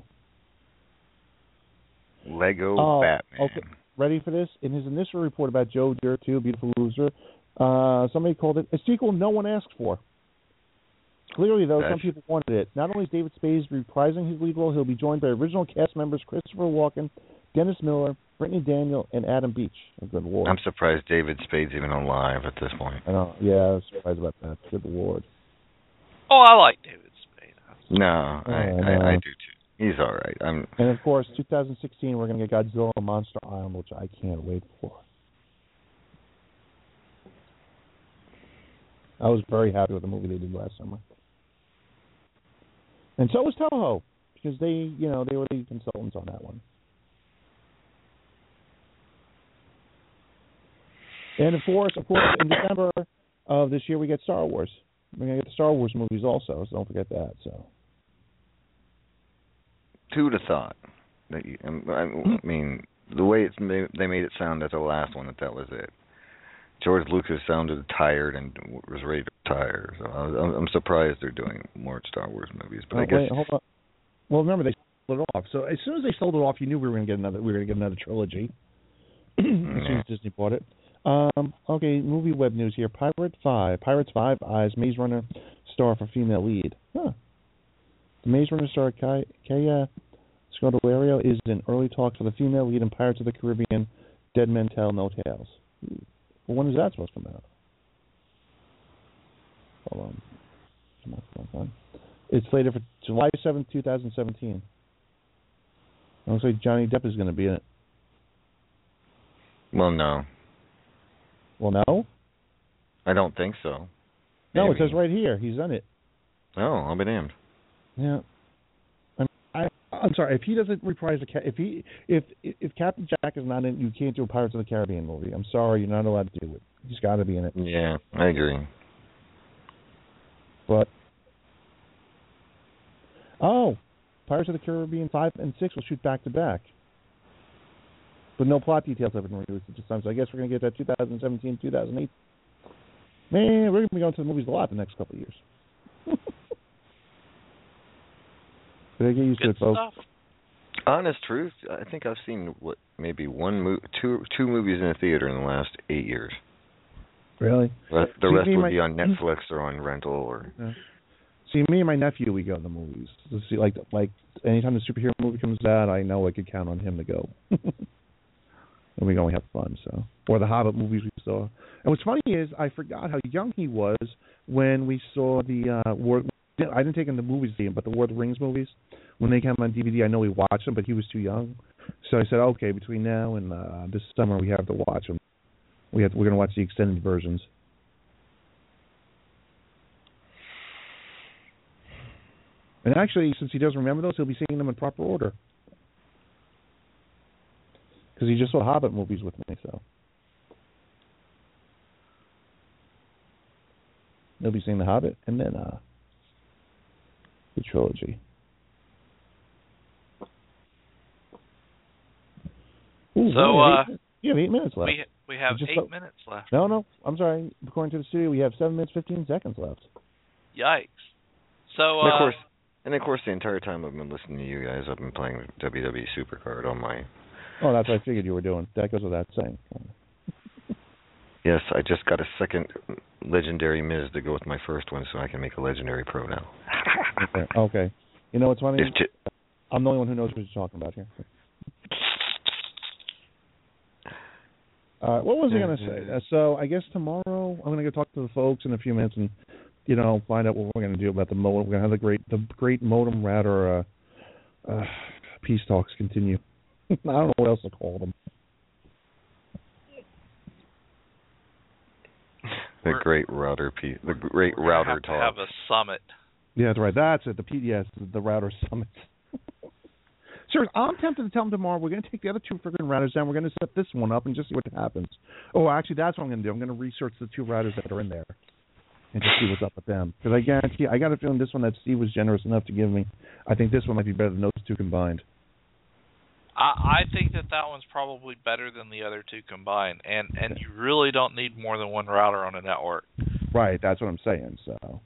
Lego oh, Batman. Okay, ready for this? In his initial report about Joe Dirt two, Beautiful Loser, uh, somebody called it a sequel no one asked for. Clearly, though, That's... some people wanted it. Not only is David Spade reprising his lead role, he'll be joined by original cast members Christopher Walken, Dennis Miller, Brittany Daniel, and Adam Beach. Oh, good Lord. I'm surprised David Spade's even alive at this point. I know. Yeah, I was surprised about that. Good Lord. Oh, I like David Spade. No, oh, I, I, I do too. He's all right. I'm... And, of course, two thousand sixteen, we're going to get Godzilla Monster Island, which I can't wait for. I was very happy with the movie they did last summer. And so was Toho, because they, you know, they were the consultants on that one. And of course, of course, in December of this year, we get Star Wars. We're gonna get the Star Wars movies also, so don't forget that. So, who'd have thought that? You, I mean, the way it's made, they made it sound at the last one that that was it. George Lucas sounded tired and was ready to retire. So I was, I'm surprised they're doing more Star Wars movies. But oh, I guess. Wait, hold on. Well, remember they sold it off. So as soon as they sold it off, you knew we were going to get another. We were going to get another trilogy. As soon as Disney bought it. Um, okay, movie web news here. Pirate Five, Pirates Five Eyes, Maze Runner star for female lead. Huh. The Maze Runner star Kaya Kaya Scodelario is in early talks for the female lead in Pirates of the Caribbean. Dead Men Tell No Tales. Well, when is that supposed to come out? Hold on. Come on, come on, come on. It's slated for July seventh, twenty seventeen. It looks like Johnny Depp is going to be in it. Well, no. Well, no? I don't think so. No, Maybe. it says right here. He's in it. Oh, I'll be damned. Yeah. I'm, I, I'm sorry. If he doesn't reprise the if he if if Captain Jack is not in it, you can't do a Pirates of the Caribbean movie. I'm sorry, you're not allowed to do it. He's got to be in it. Yeah, I agree. But oh, Pirates of the Caribbean five and six will shoot back to back. But no plot details have been released at this time, so I guess we're going to get that two thousand seventeen, two thousand eight. Man, we're going to be going to the movies a lot the next couple of years. But I get used Good to it, folks. stuff. Honest truth, I think I've seen what maybe one mo- two two movies in a theater in the last eight years. Really? The, the See, rest would my, be on Netflix or on rental or. Yeah. See, me and my nephew, we go to the movies. To see, like, like anytime the superhero movie comes out, I know I could count on him to go. And we go and have fun. So, or the Hobbit movies we saw. And what's funny is I forgot how young he was when we saw the uh, War. I didn't take him to the movies, but the Lord of the Rings movies when they came on D V D. I know we watched them, but he was too young. So I said, okay, between now and uh, this summer, we have to watch them. We have to, we're going to watch the extended versions. And actually, since he doesn't remember those, he'll be seeing them in proper order. Because he just saw Hobbit movies with me, so. He'll be seeing The Hobbit and then uh, the trilogy. Ooh, So, uh, you have eight minutes left. We we have just eight so, minutes left. No, no, I'm sorry. According to the studio, we have seven minutes, fifteen seconds left. Yikes. So, and of uh, course, and of course, the entire time I've been listening to you guys, I've been playing W W E Supercard on my. Oh, that's what I figured you were doing. That goes without saying. Yes, I just got a second legendary Miz to go with my first one, so I can make a legendary pro now. Okay. Okay. You know what's funny? J- I'm the only one who knows what you're talking about here. Uh, what was I going to say? Uh, so I guess tomorrow I'm going to go talk to the folks in a few minutes and, you know, find out what we're going to do about the modem. We're going to have the great, the great modem router uh, uh, peace talks continue. I don't know what else to call them. The we're, great router peace, the great router have talk. To have a summit. Yeah, that's right. That's it. The P D S, the router summit. Sure, I'm tempted to tell them tomorrow we're going to take the other two freaking routers down. We're going to set this one up and just see what happens. Oh, actually, that's what I'm going to do. I'm going to research the two routers that are in there and just see what's up with them. Because I guarantee, I got a feeling this one that Steve was generous enough to give me, I think this one might be better than those two combined. I, I think that that one's probably better than the other two combined, and and okay. You really don't need more than one router on a network. Right, that's what I'm saying. So.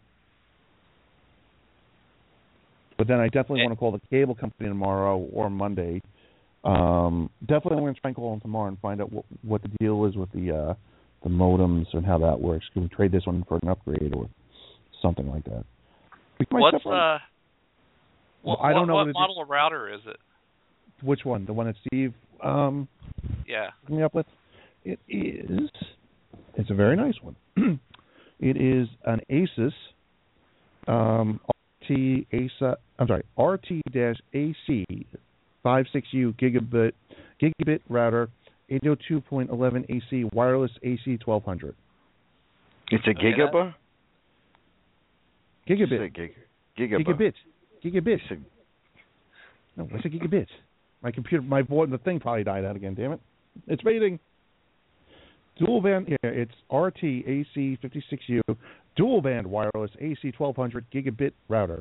But then I definitely want to call the cable company tomorrow or Monday. Um, definitely I'm going to try and call them tomorrow and find out what, what the deal is with the uh, the modems and how that works. Can we trade this one for an upgrade or something like that? What's uh? Well, I don't know what, what model of router is it? Which one? The one that Steve um, yeah hooked me up with? It is. It's a very nice one. It is an Asus. Um, R T A C, I'm sorry, R T-A C fifty-six U gigabit gigabit router, eight oh two dot eleven A C wireless A C twelve hundred. It's a gigabit. Gigabit. Gig, gigabit. Gigabit. Gigabit. Said... No, I said gigabit. My computer, my board, the thing probably died out again. Damn it! It's waiting. Dual band. Yeah, it's R T A C fifty-six U. Dual band wireless A C twelve hundred gigabit router.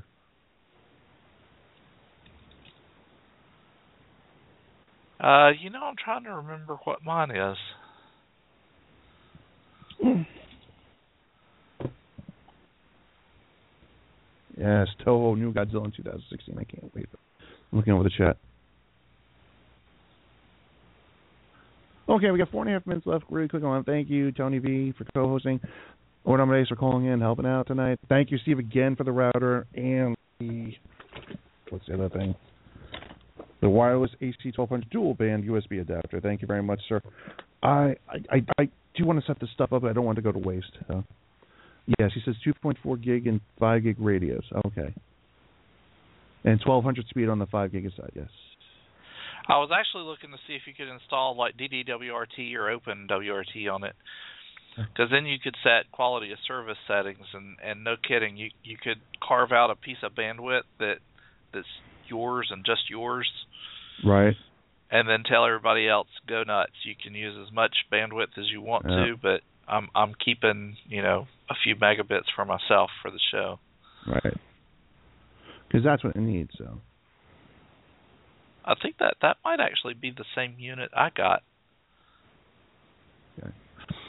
Uh, you know, I'm trying to remember what mine is. Yes, Toho New Godzilla in two thousand sixteen. I can't wait. I'm looking over the chat. Okay, we got four and a half minutes left. Really quick on. Thank you, Tony V, for co-hosting. Or Amadeus for calling in, helping out tonight. Thank you, Steve, again for the router and the what's the other thing? The wireless A C twelve hundred dual band U S B adapter. Thank you very much, sir. I I, I do want to set this stuff up, but I don't want to go to waste. Uh, yes, he says two point four gig and five gig radios. Okay, and twelve hundred speed on the five gig side. Yes. I was actually looking to see if you could install like D D W R T or Open W R T on it. Because then you could set quality of service settings, and, and no kidding, you you could carve out a piece of bandwidth that that's yours and just yours. Right. And then tell everybody else, go nuts. You can use as much bandwidth as you want yeah. to, but I'm I'm keeping, you know, a few megabits for myself for the show. Right. Because that's what it needs, so. I think that that might actually be the same unit I got. Okay.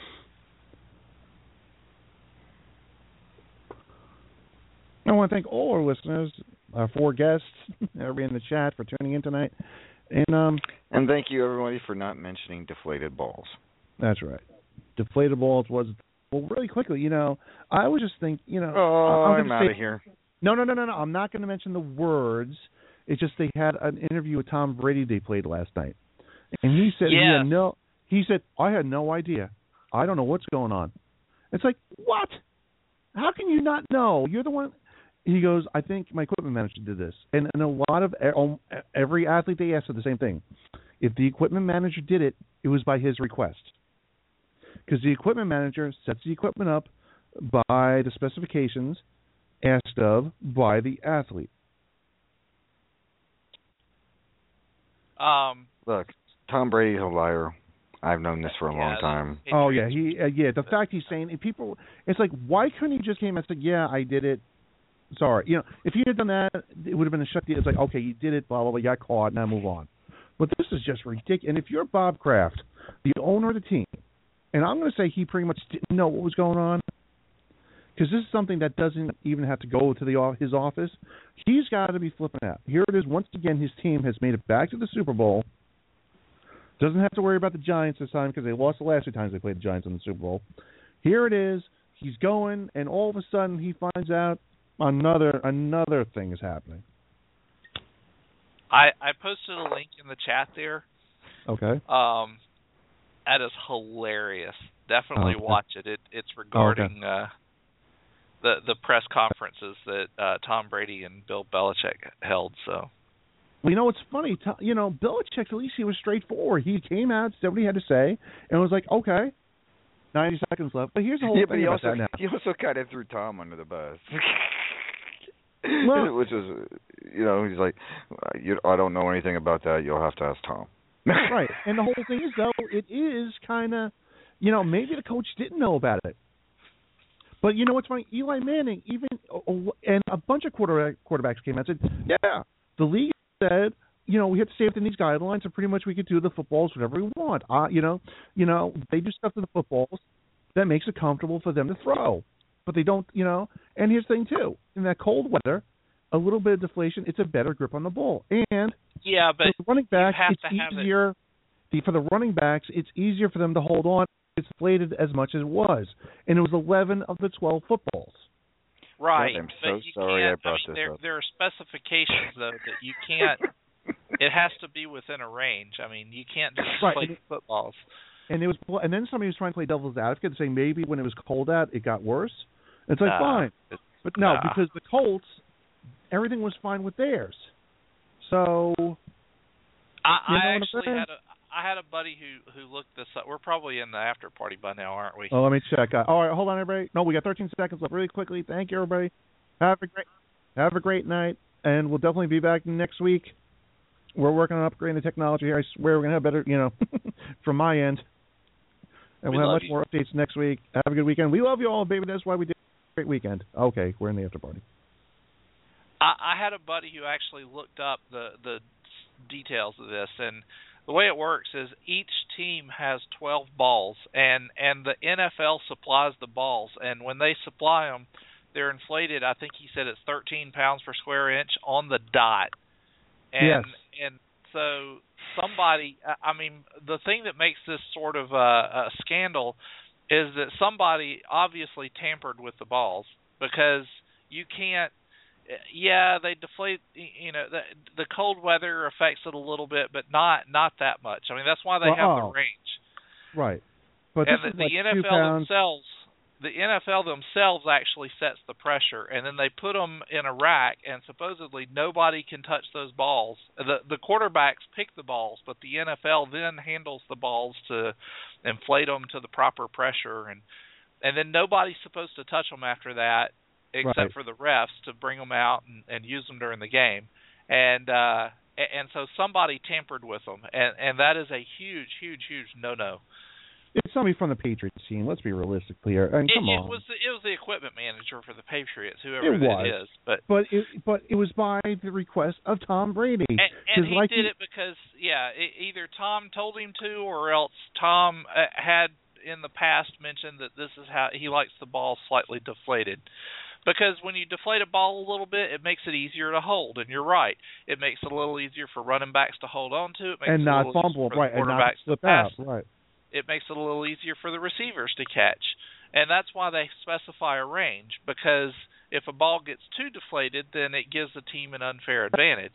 I want to thank all our listeners, our four guests, everybody in the chat for tuning in tonight. And um and thank you, everybody, for not mentioning deflated balls. That's right. Deflated balls was, well, really quickly, you know, I was just think, you know. Oh, I'm, I'm out of here. No, no, no, no, no. I'm not going to mention the words. It's just they had an interview with Tom Brady they played last night. And he said, yeah. he, had no, he said, I had no idea. I don't know what's going on. It's like, what? How can you not know? You're the one. He goes, I think my equipment manager did this. And, and a lot of, every athlete they asked said the same thing. If the equipment manager did it, it was by his request. Because the equipment manager sets the equipment up by the specifications asked of by the athlete. Um, Look, Tom Brady's a liar. I've known this for a yeah, long time. Oh, yeah. he uh, yeah. The fact he's saying, people, it's like, why couldn't he just came and said, yeah, I did it. Sorry. You know, if he had done that, it would have been a shut deal. It's like, okay, you did it, blah, blah, blah, you got caught, now move on. But this is just ridiculous. And if you're Bob Kraft, the owner of the team, and I'm going to say he pretty much didn't know what was going on, because this is something that doesn't even have to go to the his office. He's got to be flipping out. Here it is. Once again, his team has made it back to the Super Bowl. Doesn't have to worry about the Giants this time because they lost the last two times they played the Giants in the Super Bowl. Here it is. He's going, and all of a sudden he finds out another another thing is happening. I, I posted a link in the chat there. Okay. Um, that is hilarious. Definitely okay. watch it. It it's regarding okay. uh, the the press conferences that uh, Tom Brady and Bill Belichick held. So, well, you know, it's funny. You know, Belichick, at least he was straightforward. He came out, said what he had to say, and was like, okay, ninety seconds left. But here's the whole yeah, thing but he about also, that now. He also kind of threw Tom under the bus. Well, which is, you know, he's like, you, I don't know anything about that. You'll have to ask Tom. Right. And the whole thing is, though, it is kind of, you know, maybe the coach didn't know about it. But you know what's funny? Eli Manning, even, and a bunch of quarterback, quarterbacks came out and said, yeah, the league said, you know, we have to stay within these guidelines, and pretty much we could do the footballs whatever we want. Uh, you know, you know, they do stuff to the footballs that makes it comfortable for them to throw. But they don't, you know. And here's the thing, too. In that cold weather, a little bit of deflation, it's a better grip on the ball. And yeah, but for the running backs, it's easier. It. The, for the running backs, it's easier for them to hold on. It's inflated as much as it was. And it was eleven of the twelve footballs. Right. God, I'm but so you sorry can't, I brought I mean, this there, up. There are specifications, though, that you can't – it has to be within a range. I mean, you can't just right. play footballs. And it was, and then somebody was trying to play devil's advocate, saying maybe when it was cold out, it got worse. It's like, nah, fine. It's, but no, nah. because the Colts, everything was fine with theirs. So I, you know I actually had a I had a buddy who, who looked this up. We're probably in the after party by now, aren't we? Oh, let me check. Uh, all right, hold on, everybody. No, we got thirteen seconds left. Really quickly, thank you, everybody. Have a great have a great night, and we'll definitely be back next week. We're working on upgrading the technology here. I swear we're gonna have better, you know, from my end. And we we'll have much you. more updates next week. Have a good weekend. We love you all, baby. That's why we did a great weekend. Okay, we're in the after party. I, I had a buddy who actually looked up the, the details of this, and the way it works is each team has twelve balls, and, and the N F L supplies the balls, and when they supply them, they're inflated. I think he said it's thirteen pounds per square inch on the dot. And, yes. And so somebody, I mean, the thing that makes this sort of a, a scandal is that somebody obviously tampered with the balls, because you can't, yeah, they deflate, you know, the, the cold weather affects it a little bit, but not not that much. I mean, that's why they well, have oh, the range. Right. But and this the, is the like N F L two pounds. themselves, the N F L themselves actually sets the pressure, and then they put them in a rack, and supposedly nobody can touch those balls. The the quarterbacks pick the balls, but the N F L then handles the balls to inflate them to the proper pressure, and and then nobody's supposed to touch them after that, except right. for the refs to bring them out and, and use them during the game. And uh, and so somebody tampered with them, and, and that is a huge, huge, huge no-no. It's somebody from the Patriots team. Let's be realistic here. I mean, it, come it on. was the, it was the equipment manager for the Patriots, whoever it was. it is. But but it but it was by the request of Tom Brady. And, and he like did he, it because yeah, it, either Tom told him to, or else Tom uh, had in the past mentioned that this is how he likes the ball slightly deflated. Because when you deflate a ball a little bit, it makes it easier to hold, and you're right. It makes it a little easier for running backs to hold on to. It makes and it not a little fumble, for right? the And not slip out, right? It makes it a little easier for the receivers to catch, and that's why they specify a range. Because if a ball gets too deflated, then it gives the team an unfair advantage,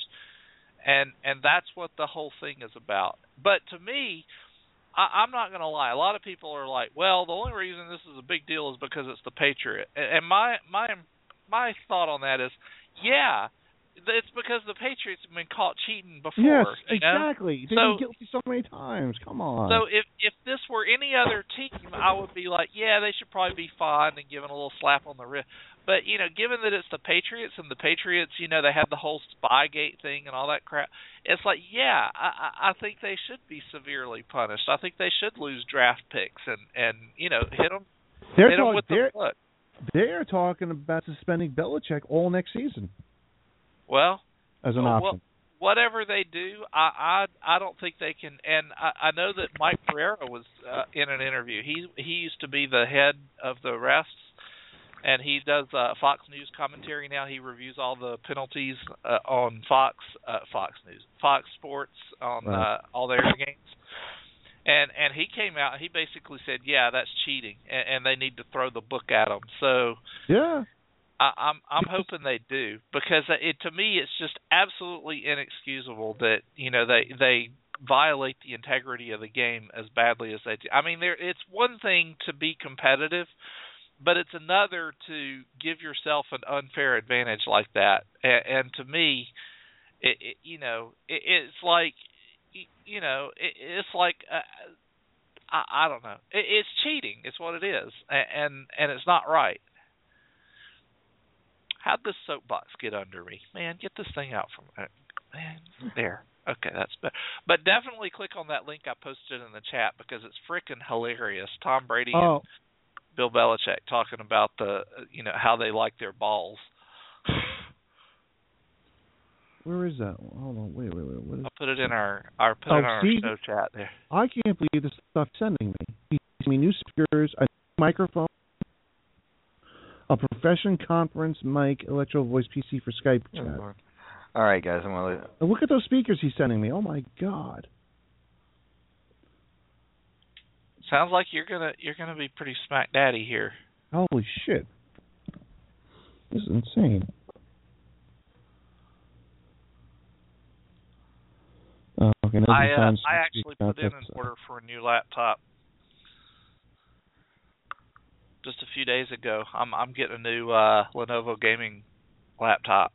and and that's what the whole thing is about. But to me, I, I'm not going to lie. A lot of people are like, "Well, the only reason this is a big deal is because it's the Patriot." And my my my thought on that is, yeah, it's because the Patriots have been caught cheating before. Yes, you know? exactly. They've so, been guilty so many times. Come on. So if if this were any other team, I would be like, yeah, they should probably be fined and given a little slap on the wrist. But you know, given that it's the Patriots, and the Patriots, you know, they had the whole Spygate thing and all that crap, it's like, yeah, I I think they should be severely punished. I think they should lose draft picks and and you know hit them, they're hit them talk, with the foot. They're talking about suspending Belichick all next season. Well, as an well, option. Whatever they do, I I, I don't think they can. And I, I know that Mike Pereira was uh, in an interview. He he used to be the head of the refs, and he does uh, Fox News commentary now. He reviews all the penalties uh, on Fox uh, Fox News, Fox Sports on right. uh, all their games. And and he came out. He basically said, "Yeah, that's cheating, and, and they need to throw the book at them." So yeah, I, I'm I'm hoping they do, because it to me it's just absolutely inexcusable that you know they they violate the integrity of the game as badly as they do. I mean, there it's one thing to be competitive, but it's another to give yourself an unfair advantage like that. And, and to me, it, it, you know, it, it's like, you know, it, it's like, uh, I, I don't know, it, it's cheating. It's what it is, and and it's not right. How'd this soapbox get under me? Man, get this thing out from uh, man there. Okay, that's better. But definitely click on that link I posted in the chat because it's freaking hilarious. Tom Brady oh. and Bill Belichick talking about the, you know, how they like their balls. Where is that? Hold on, wait, wait, wait. What is I'll put it in our, our put oh, it in our see, show chat there. I can't believe the stuff sending me. He sent me new speakers, a new microphone, a profession conference mic, Electro Voice P C for Skype chat. Oh, all right, guys, I'm gonna. And look at those speakers he's sending me. Oh my God. Sounds like you're gonna you're gonna be pretty smack daddy here. Holy shit. This is insane. Oh, okay, I uh, I actually put in an order for a new laptop just a few days ago. I'm I'm getting a new uh, Lenovo gaming laptop.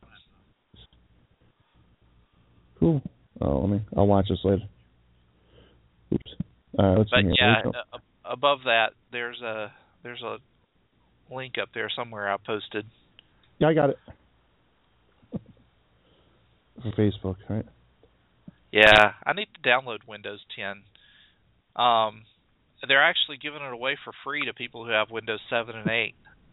Cool. Oh, let me. I'll watch this later. Oops. All right, let's but see yeah, here. uh, above that, there's a there's a link up there somewhere I posted. Yeah, I got it. For Facebook, right? Yeah, I need to download Windows ten. Um, they're actually giving it away for free to people who have Windows seven and eight.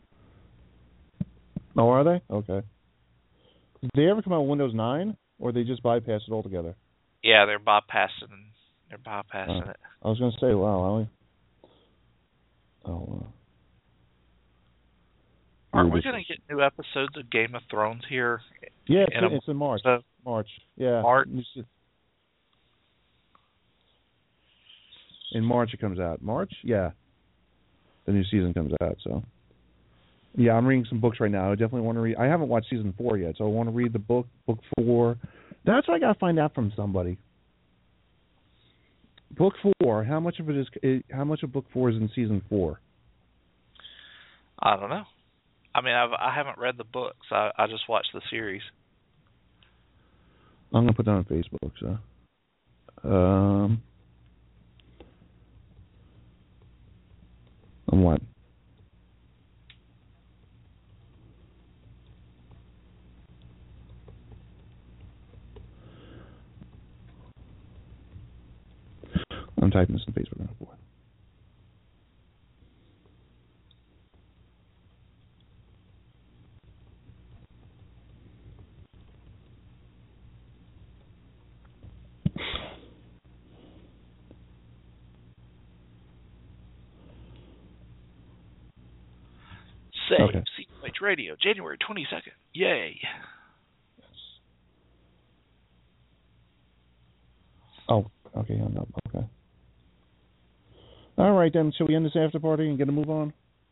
Oh, are they? Okay. Did they ever come out with Windows nine, or they just bypass it altogether? Yeah, they're bypassing. They're bypassing oh. it. I was going to say, wow, I only... Oh, uh... Aren't we going to get new episodes of Game of Thrones here? Yeah, in it's, a, it's in March. So, March, yeah. March. In March it comes out. March? Yeah. The new season comes out, so. Yeah, I'm reading some books right now. I definitely want to read. I haven't watched season four yet, so I want to read the book, book four. That's what I got to find out from somebody. Book four, how much of it is, how much of book four is in season four? I don't know. I mean, I've, I haven't read the books. I, I just watched the series. I'm going to put that on Facebook, so. Um... On what? I'm typing this in Facebook. Oh, boy. Save okay. C M H Radio, January twenty-second. Yay. Yes. Oh, okay. No, okay. All right, then. Shall we end this after party and get a move on?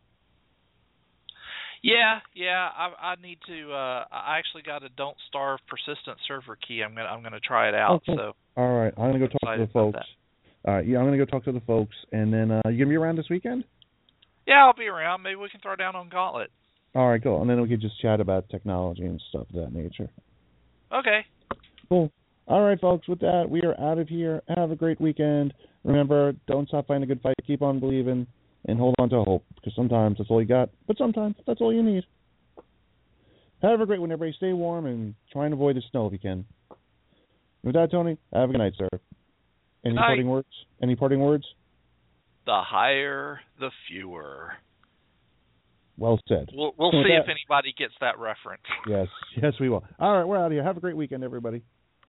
Yeah, yeah. I, I need to. Uh, I actually got a Don't Starve persistent server key. I'm gonna I'm gonna try it out. Okay. So. All right. I'm gonna go talk to the folks. All right. Yeah, I'm gonna go talk to the folks, and then uh, you gonna be around this weekend? Yeah, I'll be around. Maybe we can throw down on Gauntlet. All right, cool. And then we could just chat about technology and stuff of that nature. Okay. Cool. All right, folks. With that, we are out of here. Have a great weekend. Remember, don't stop fighting a good fight. Keep on believing and hold on to hope, because sometimes that's all you got, but sometimes that's all you need. Have a great one, everybody. Stay warm and try and avoid the snow if you can. With that, Tony, have a good night, sir. Any Night. parting words? Any parting words? The higher, the fewer. Well said. We'll, we'll so see that, if anybody gets that reference. Yes, yes, we will. All right, we're out of here. Have a great weekend, everybody.